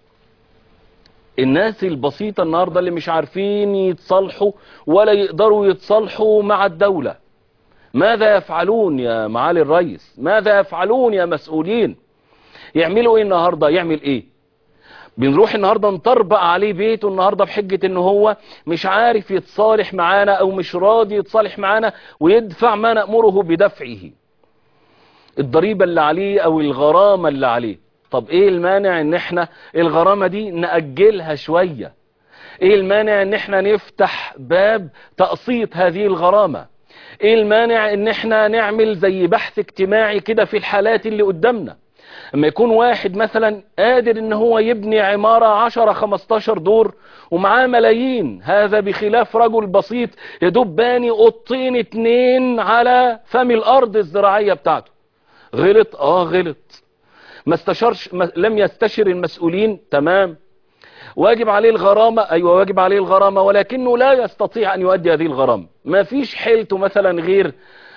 الناس البسيطة النهاردة اللي مش عارفين يتصالحوا ولا يقدروا يتصالحوا مع الدولة، ماذا يفعلون يا معالي الرئيس؟ ماذا يفعلون يا مسؤولين؟ يعملوا ايه النهاردة؟ يعمل ايه؟ بنروح النهاردة نطربق عليه بيته النهاردة بحجة ان هو مش عارف يتصالح معانا او مش راضي يتصالح معانا ويدفع ما نأمره بدفعه، الضريبة اللي عليه او الغرامة اللي عليه. طب ايه المانع ان احنا الغرامة دي نأجلها شوية؟ ايه المانع ان احنا نفتح باب تقسيط هذه الغرامة؟ ايه المانع ان احنا نعمل زي بحث اجتماعي كده في الحالات اللي قدامنا؟ اما يكون واحد مثلا قادر ان هو يبني عمارة عشرة خمستاشر دور ومعاه ملايين، هذا بخلاف رجل بسيط يدوب باني قطين اتنين على فم الارض الزراعية بتاعته. غلط؟ اه غلط. ما استشارش، ما لم يستشر المسؤولين، تمام، واجب عليه الغرامة، ايوه واجب عليه الغرامة، ولكنه لا يستطيع ان يؤدي هذه الغرامة. ما فيش حيلته مثلا غير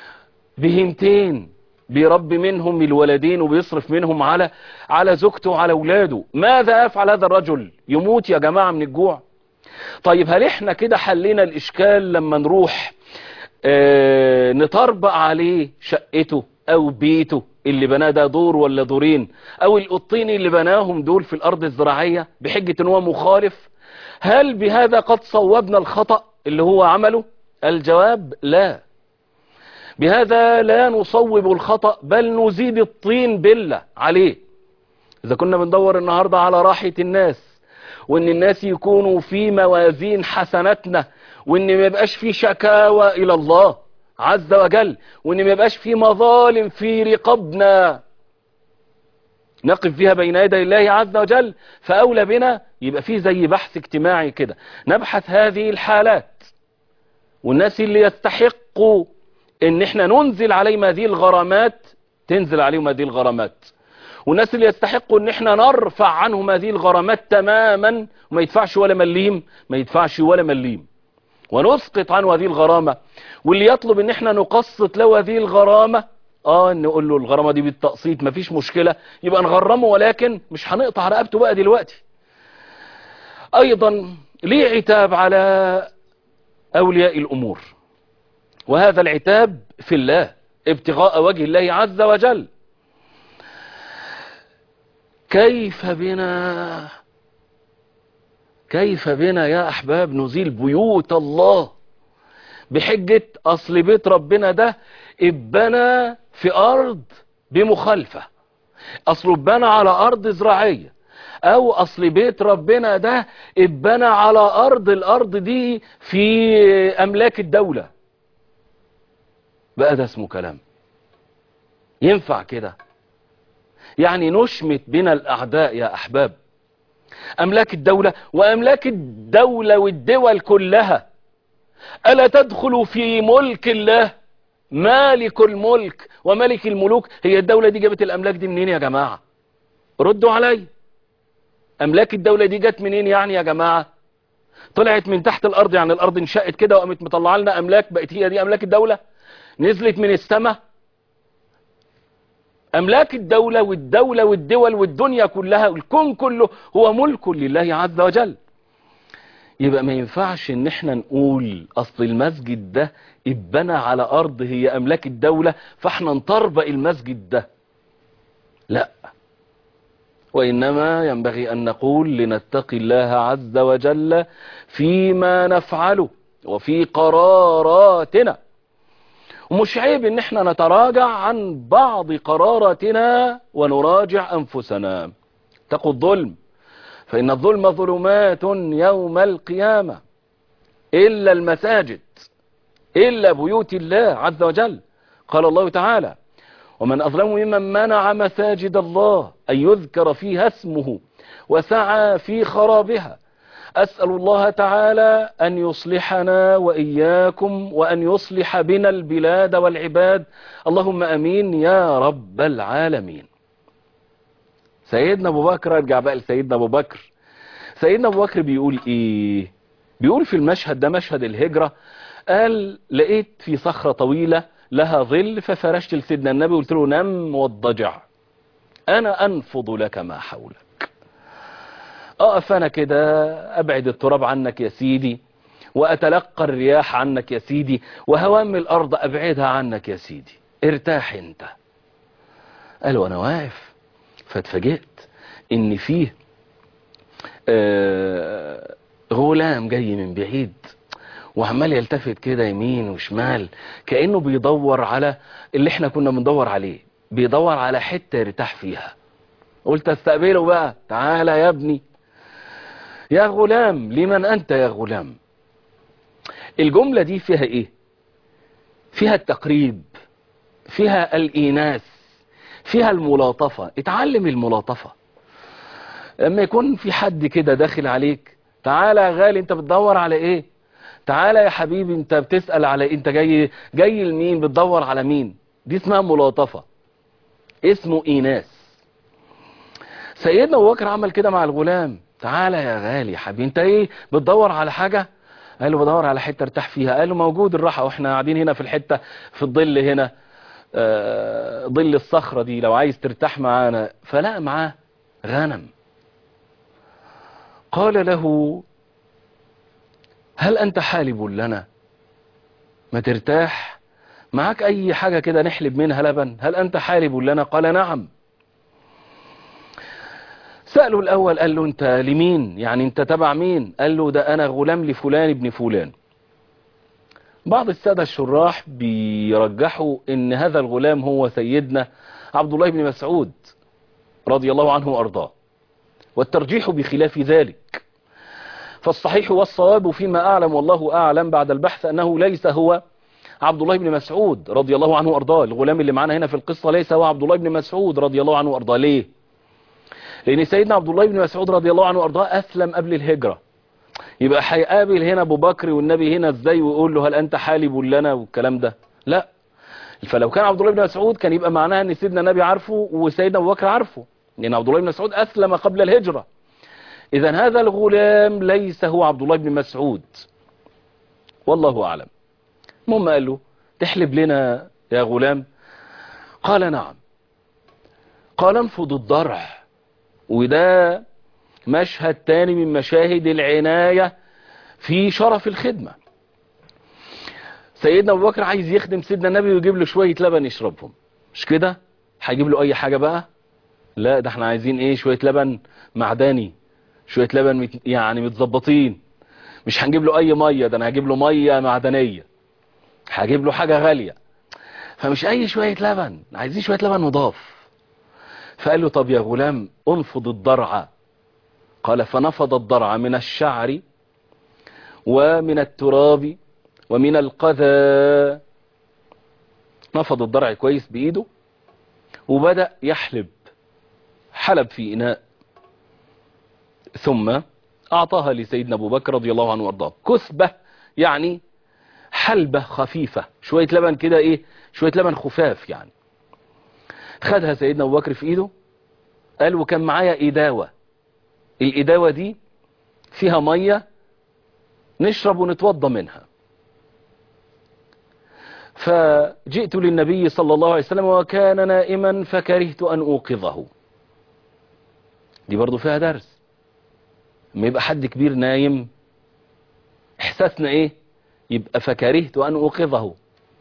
بهمتين بيربي منهم الولدين وبيصرف منهم على على زوجته وعلى اولاده. ماذا يفعل هذا الرجل؟ يموت يا جماعة من الجوع؟ طيب هل احنا كده حلينا الاشكال لما نروح اه نطربق عليه شقته او بيته اللي بناه ده دور ولا دورين، او القطين اللي بناهم دول في الارض الزراعية بحجة ان هو مخالف؟ هل بهذا قد صوبنا الخطأ اللي هو عمله؟ الجواب لا. بهذا لا نصوب الخطأ بل نزيد الطين بلة عليه. إذا كنا بندور النهاردة على راحة الناس، وإن الناس يكونوا في موازين حسناتنا، وإن ما يبقاش في شكاوى إلى الله عز وجل، وإن ما يبقاش في مظالم في رقابنا نقف فيها بين يدي الله عز وجل، فأولى بنا يبقى فيه زي بحث اجتماعي كده، نبحث هذه الحالات، والناس اللي يستحقوا ان احنا ننزل عليهم هذه الغرامات تنزل عليهم هذه الغرامات، والناس اللي يستحقوا ان احنا نرفع عنهم هذه الغرامات تماما وما يدفعش ولا مليم، ما يدفعش ولا مليم، ونسقط عنه هذه الغرامة. واللي يطلب ان احنا نقسط له هذه الغرامة، اه نقول له الغرامة دي بالتقسيط مفيش مشكلة، يبقى نغرمه، ولكن مش هنقطع رقبته بقى دلوقتي. ايضا ليه عتاب على اولياء الامور، وهذا العتاب في الله ابتغاء وجه الله عز وجل. كيف بنا كيف بنا يا احباب نزيل بيوت الله بحجة اصل بيت ربنا ده اتبنى في ارض بمخالفة، اصله اتبنى على ارض زراعية، او اصل بيت ربنا ده اتبنى على ارض، الارض دي في املاك الدولة، بقى ده اسمه كلام؟ ينفع كده؟ يعني نشمت بنا الاعداء يا احباب املاك الدولة، واملاك الدولة والدول كلها الا تدخل في ملك الله؟ مالك الملك وملك الملوك. هي الدولة دي جابت الاملاك دي منين يا جماعة؟ ردوا علي. املاك الدولة دي جت منين يعني يا جماعة؟ طلعت من تحت الارض، يعني الارض انشأت كده وقامت مطلعه لنا املاك بقت هي دي املاك الدولة؟ نزلت من السماء؟ املاك الدولة والدولة والدول والدنيا كلها الكون كله هو ملك لله عز وجل. يبقى ما ينفعش ان احنا نقول اصل المسجد ده اتبنى على ارض هي املاك الدولة فاحنا نطربق المسجد ده، لا، وانما ينبغي ان نقول لنتقي الله عز وجل فيما نفعله وفي قراراتنا، ومش عيب ان احنا نتراجع عن بعض قراراتنا ونراجع انفسنا. اتقوا الظلم فان الظلم ظلمات يوم القيامة، الا المساجد، الا بيوت الله عز وجل. قال الله تعالى: ومن اظلم ممن منع مساجد الله ان يذكر فيها اسمه وسعى في خرابها. أسأل الله تعالى أن يصلحنا وإياكم وأن يصلح بنا البلاد والعباد، اللهم أمين يا رب العالمين. سيدنا أبو بكر، ارجع بقى لسيدنا أبو بكر. سيدنا أبو بكر بيقول إيه؟ بيقول في المشهد ده، مشهد الهجرة، قال: لقيت في صخرة طويلة لها ظل ففرشت لسيدنا النبي وقلت له: نم واضطجع، أنا أنفض لك ما حولك. اقف انا كده ابعد التراب عنك يا سيدي، واتلقى الرياح عنك يا سيدي، وهوام الارض ابعدها عنك يا سيدي، ارتاح انت. قال وانا واقف فاتفاجئت ان فيه آه غلام جاي من بعيد وعمال يلتفت كده يمين وشمال كأنه بيدور على اللي احنا كنا بندور عليه، بيدور على حتة يرتاح فيها. قلت استقبله بقى، تعالى يا ابني يا غلام، لمن أنت يا غلام؟ الجملة دي فيها إيه؟ فيها التقريب، فيها الإيناس، فيها الملاطفة. اتعلم الملاطفة. لما يكون في حد كده داخل عليك: تعالى يا غالي، انت بتدور على ايه؟ تعالى يا حبيبي، انت بتسأل على ايه؟ انت جاي جاي لمين؟ بتدور على مين؟ دي اسمها ملاطفة، اسمه إيناس. سيدنا أبو بكر عمل كده مع الغلام: تعالى يا غالي حبيبي، انت ايه بتدور على حاجة؟ قال له: بدور على حتة ارتاح فيها. قال له: موجود الراحة، واحنا قاعدين هنا في الحتة في الظل هنا، آه ظل الصخرة دي، لو عايز ترتاح معانا. فلا معاه غنم. قال له: هل انت حالب لنا؟ ما ترتاح؟ معاك اي حاجة كده نحلب منها لبن؟ هل انت حالب لنا؟ قال: نعم. سأله الأول، قال له: أنت لمين؟ يعني أنت تبع مين؟ قال له: ده أنا غلام لفلان ابن فلان. بعض السادة الشراح بيرجحوا ان هذا الغلام هو سيدنا عبد الله بن مسعود رضي الله عنه وارضاه، والترجيح بخلاف ذلك. فالصحيح والصواب فيما اعلم والله اعلم بعد البحث انه ليس هو عبد الله بن مسعود رضي الله عنه وارضاه. الغلام اللي معانا هنا في القصة ليس هو عبد الله بن مسعود رضي الله عنه وارضاه. ليه؟ لان سيدنا عبد الله بن مسعود رضي الله عنه وارضاه اسلم قبل الهجرة. يبقى هيقابل هنا ابو بكر والنبي هنا ازاي ويقول له هل انت حالب لنا والكلام ده؟ لا. فلو كان عبد الله بن مسعود كان يبقى معناها ان سيدنا النبي عارفه وسيدنا ابو بكر عارفه، لان عبد الله بن مسعود اسلم قبل الهجرة. اذا هذا الغلام ليس هو عبد الله بن مسعود والله اعلم. المهم قال له تحلب لنا يا غلام؟ قال نعم. قال انفض الضرع. وده مشهد تاني من مشاهد العناية في شرف الخدمة. سيدنا ابو بكر عايز يخدم سيدنا النبي ويجيب له شوية لبن يشربهم، مش كده؟ هيجيب له اي حاجة بقى؟ لا، ده احنا عايزين ايه؟ شوية لبن معدني، شوية لبن مت... يعني متظبطين. مش هنجيب له اي مية، ده انا هجيب له مية معدنية، هجيب له حاجة غالية. فمش اي شوية لبن، عايزين شوية لبن مضاف. فقال له طب يا غلام انفض الضرع. قال فنفض الضرع من الشعر ومن التراب ومن القذى. نفض الضرع كويس بإيده وبدأ يحلب. حلب في إناء، ثم أعطاها لسيدنا أبو بكر رضي الله عنه وارضاه. كثبة يعني حلبة خفيفة، شوية لبن كده إيه، شوية لبن خفاف يعني. خدها سيدنا أبو بكر في إيده، قال وكان معايا إداوة. الإداوة دي فيها مية نشرب ونتوضى منها. فجئت للنبي صلى الله عليه وسلم وكان نائما فكرهت أن أوقظه. دي برضو فيها درس. لما يبقى حد كبير نايم احساسنا ايه؟ يبقى فكرهت أن أوقظه.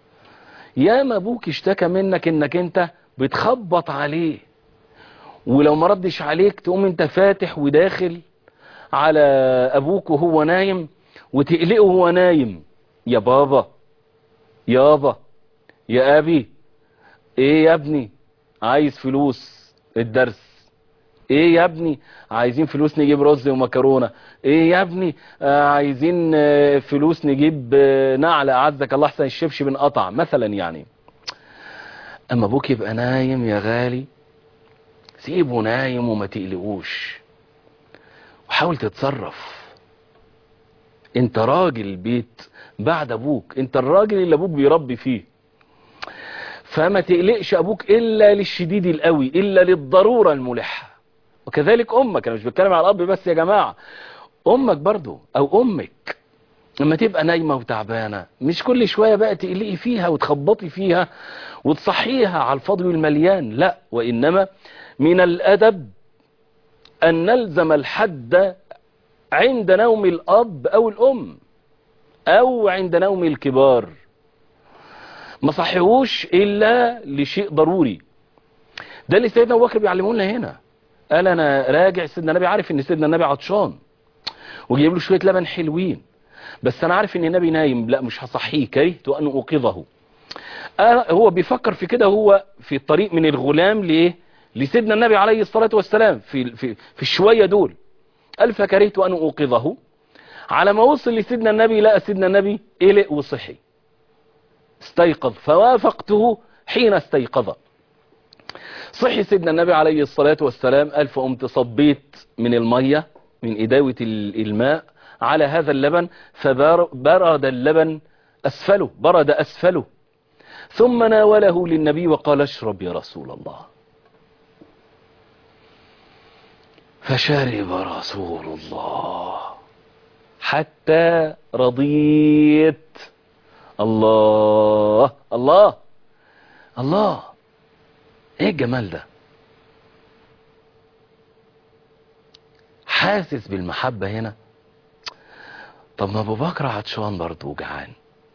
يا ما ابوك اشتكى منك انك انت بتخبط عليه، ولو ما ردش عليك تقوم انت فاتح وداخل على ابوك وهو نايم وتقلقه وهو نايم. يا بابا، يابا، يا ابي، ايه يا ابني؟ عايز فلوس الدرس. ايه يا ابني؟ عايزين فلوس نجيب رز ومكرونة. ايه يا ابني؟ آه عايزين آه فلوس نجيب آه نعلة اعزك الله احسن الشبشب انقطع مثلا يعني. اما ابوك يبقى نايم يا غالي، سيبه نايم وما تقلقوش وحاول تتصرف. انت راجل البيت بعد ابوك، انت الراجل اللي ابوك بيربي فيه، فما تقلقش ابوك الا للشديد القوي، الا للضرورة الملحة. وكذلك امك، انا مش بتكلم على الاب بس يا جماعة، امك برضو او امك لما تبقى نايمة وتعبانة مش كل شوية بقى تقلقي فيها وتخبطي فيها وتصحيها على الفاضي والمليان. لا، وانما من الادب ان نلزم الحد عند نوم الاب او الام او عند نوم الكبار. ما صحيهوش الا لشيء ضروري. ده اللي سيدنا ابو بكر بيعلمه لنا هنا. قال انا راجع سيدنا النبي، عارف ان سيدنا النبي عطشان وجايب له شويه لبن حلوين، بس انا عارف ان النبي نايم، لا مش هصحيه، كرهت ان اوقظه. آه هو بيفكر في كده، هو في الطريق من الغلام لايه؟ لسيدنا النبي عليه الصلاه والسلام في في في الشويه دول. قال فكرهت ان اوقظه. على ما وصل لسيدنا النبي لقى سيدنا النبي قلق وصحي، استيقظ، فوافقته حين استيقظ. صحي سيدنا النبي عليه الصلاة والسلام. قال فقمت صبيت من المية من إداوة الماء على هذا اللبن، فبرد اللبن أسفله، برد أسفله، ثم ناوله للنبي وقال اشرب يا رسول الله. فشرب رسول الله حتى رضيت. الله الله الله، ايه الجمال ده؟ حاسس بالمحبة هنا. طب ما ابو بكر عطشان برضه وجعان،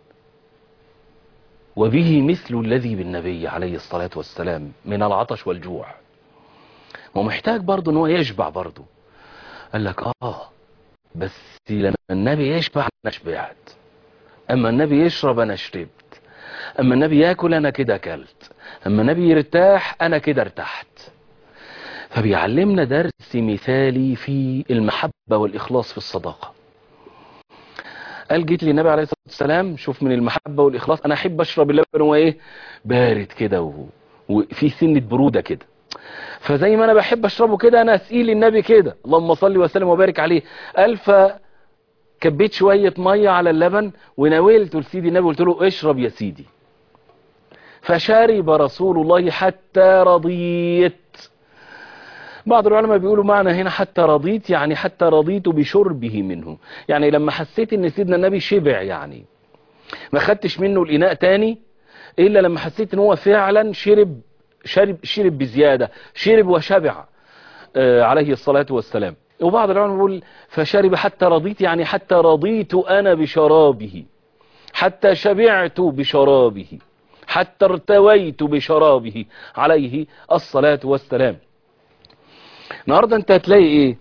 وبه مثل الذي بالنبي عليه الصلاة والسلام من العطش والجوع، ومحتاج برضه ان هو يشبع برضه. قال لك اه بس لما النبي يشبع انا شبعت، اما النبي يشرب انا شربت، اما النبي ياكل انا كده اكلت، اما النبي يرتاح انا كده ارتحت. فبيعلمنا درس مثالي في المحبة والإخلاص في الصداقة. قال جيت للنبي عليه الصلاة والسلام، شوف من المحبة والإخلاص، أنا أحب أشرب اللبن وهو إيه بارد كده و... وفي سنة برودة كده، فزي ما أنا بحب أشربه كده أنا أسئل النبي كده، اللهم صل وسلم وبارك عليه. قال فكبيت شوية مية على اللبن وناولته لسيدي النبي قلت له اشرب يا سيدي، فشرب رسول الله حتى رضيت. بعض العلماء بيقولوا معنى هنا حتى رضيت يعني حتى رضيت بشربه منه، يعني لما حسيت ان سيدنا النبي شبع، يعني ما خدتش منه الاناء تاني الا لما حسيت ان هو فعلا شرب شرب شرب بزيادة، شرب وشبع آه عليه الصلاة والسلام. وبعض العلماء بيقول فشرب حتى رضيت يعني حتى رضيت انا بشرابه، حتى شبعت بشرابه، حتى ارتويت بشرابه عليه الصلاة والسلام. النهاردة انت هتلاقي ايه؟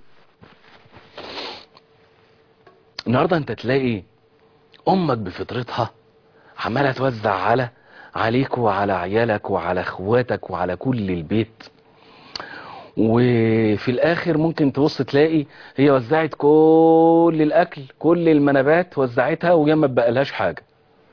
النهاردة انت هتلاقي امك بفطرتها عمالة توزع على عليك وعلى عيالك وعلى اخواتك وعلى كل البيت، وفي الاخر ممكن تبص تلاقي هي وزعت كل الاكل كل المنابات وزعتها وهي ما بقالهاش حاجة،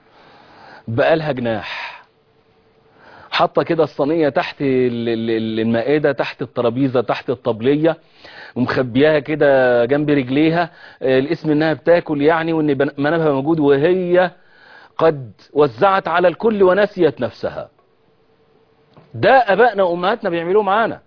بقالها جناح، حاطه كده الصينيه تحت المائده تحت الترابيزه تحت الطبليه ومخبياها كده جنب رجليها، الاسم انها بتاكل يعني وان منابها موجود، وهي قد وزعت على الكل ونسيت نفسها. ده ابائنا وامهاتنا بيعملوه معانا،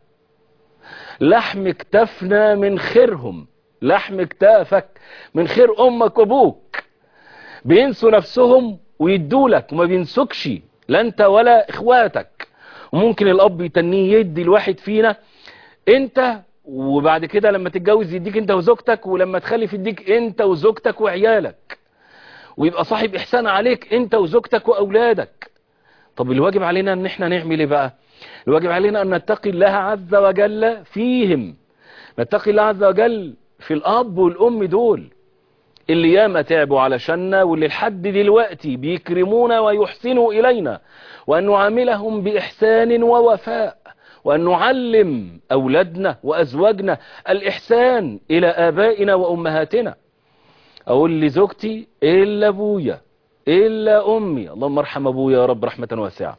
لحم كتفنا من خيرهم، لحم كتافك من خير امك وابوك، بينسوا نفسهم ويدولك وما بينسوكش لا انت ولا اخواتك. وممكن الاب يتنيه يدي الواحد فينا انت، وبعد كده لما تتجوز يديك انت وزوجتك، ولما تخلف يديك انت وزوجتك وعيالك، ويبقى صاحب احسان عليك انت وزوجتك واولادك. طب الواجب علينا ان احنا نعمل ايه بقى؟ الواجب علينا ان نتقي الله عز وجل فيهم، نتقي الله عز وجل في الاب والام دول اللي ياما تعبوا علشاننا، واللي لحد دلوقتي بيكرمونا ويحسنوا إلينا، وأن نعاملهم بإحسان ووفاء، وأن نعلم أولادنا وأزواجنا الإحسان إلى آبائنا وأمهاتنا. أقول لزوجتي إلا أبويا إلا أمي، اللهم ارحم أبويا يا رب رحمة واسعة،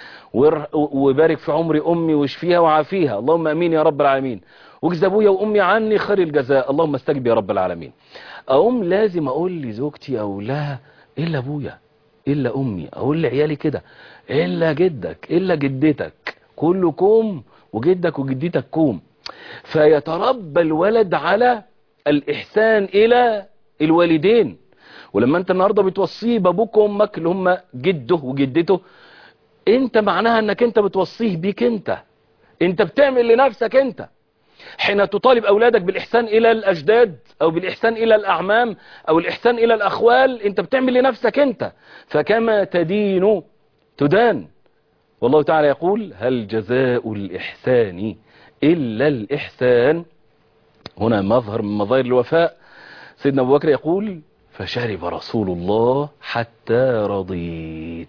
وبارك في عمر أمي واشفيها وعافيها، اللهم أمين يا رب العالمين، واجزي أبويا وأمي عني خير الجزاء، اللهم استجب يا رب العالمين. اقوم لازم اقول لزوجتي او لها الا ابويا الا امي، اقول لعيالي كده الا جدك الا جدتك، كلكم وجدك وجدتك كوم. فيتربى الولد على الاحسان الى الوالدين. ولما انت النهارده بتوصيه بابوك وامك اللي هم جده وجدته، انت معناها انك انت بتوصيه بيك انت، انت بتعمل لنفسك انت. حين تطالب أولادك بالإحسان إلى الأجداد أو بالإحسان إلى الأعمام أو الإحسان إلى الأخوال، أنت بتعمل لنفسك أنت، فكما تدين تدان. والله تعالى يقول هل جزاء الإحسان إلا الإحسان. هنا مظهر من مظاهر الوفاء. سيدنا أبو بكر يقول فشرب رسول الله حتى رضيت.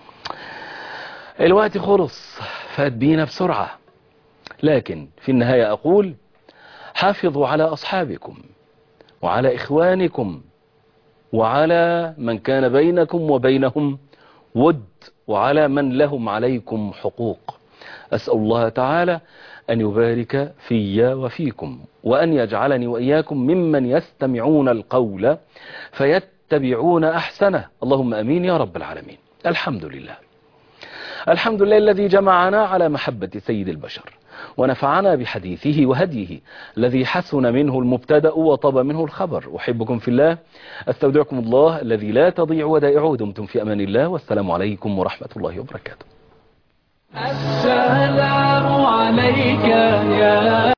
الوقت خلص فات بينا بسرعة، لكن في النهاية أقول حافظوا على أصحابكم وعلى إخوانكم وعلى من كان بينكم وبينهم ود، وعلى من لهم عليكم حقوق. أسأل الله تعالى أن يبارك في وفيكم، وأن يجعلني وإياكم ممن يستمعون القول فيتبعون أحسنه، اللهم أمين يا رب العالمين. الحمد لله، الحمد لله الذي جمعنا على محبة سيد البشر ونفعنا بحديثه وهديه الذي حسن منه المبتدأ وطاب منه الخبر. أحبكم في الله، أستودعكم الله الذي لا تضيع ودائعه، دمتم في أمان الله، والسلام عليكم ورحمة الله وبركاته. السلام عليك يا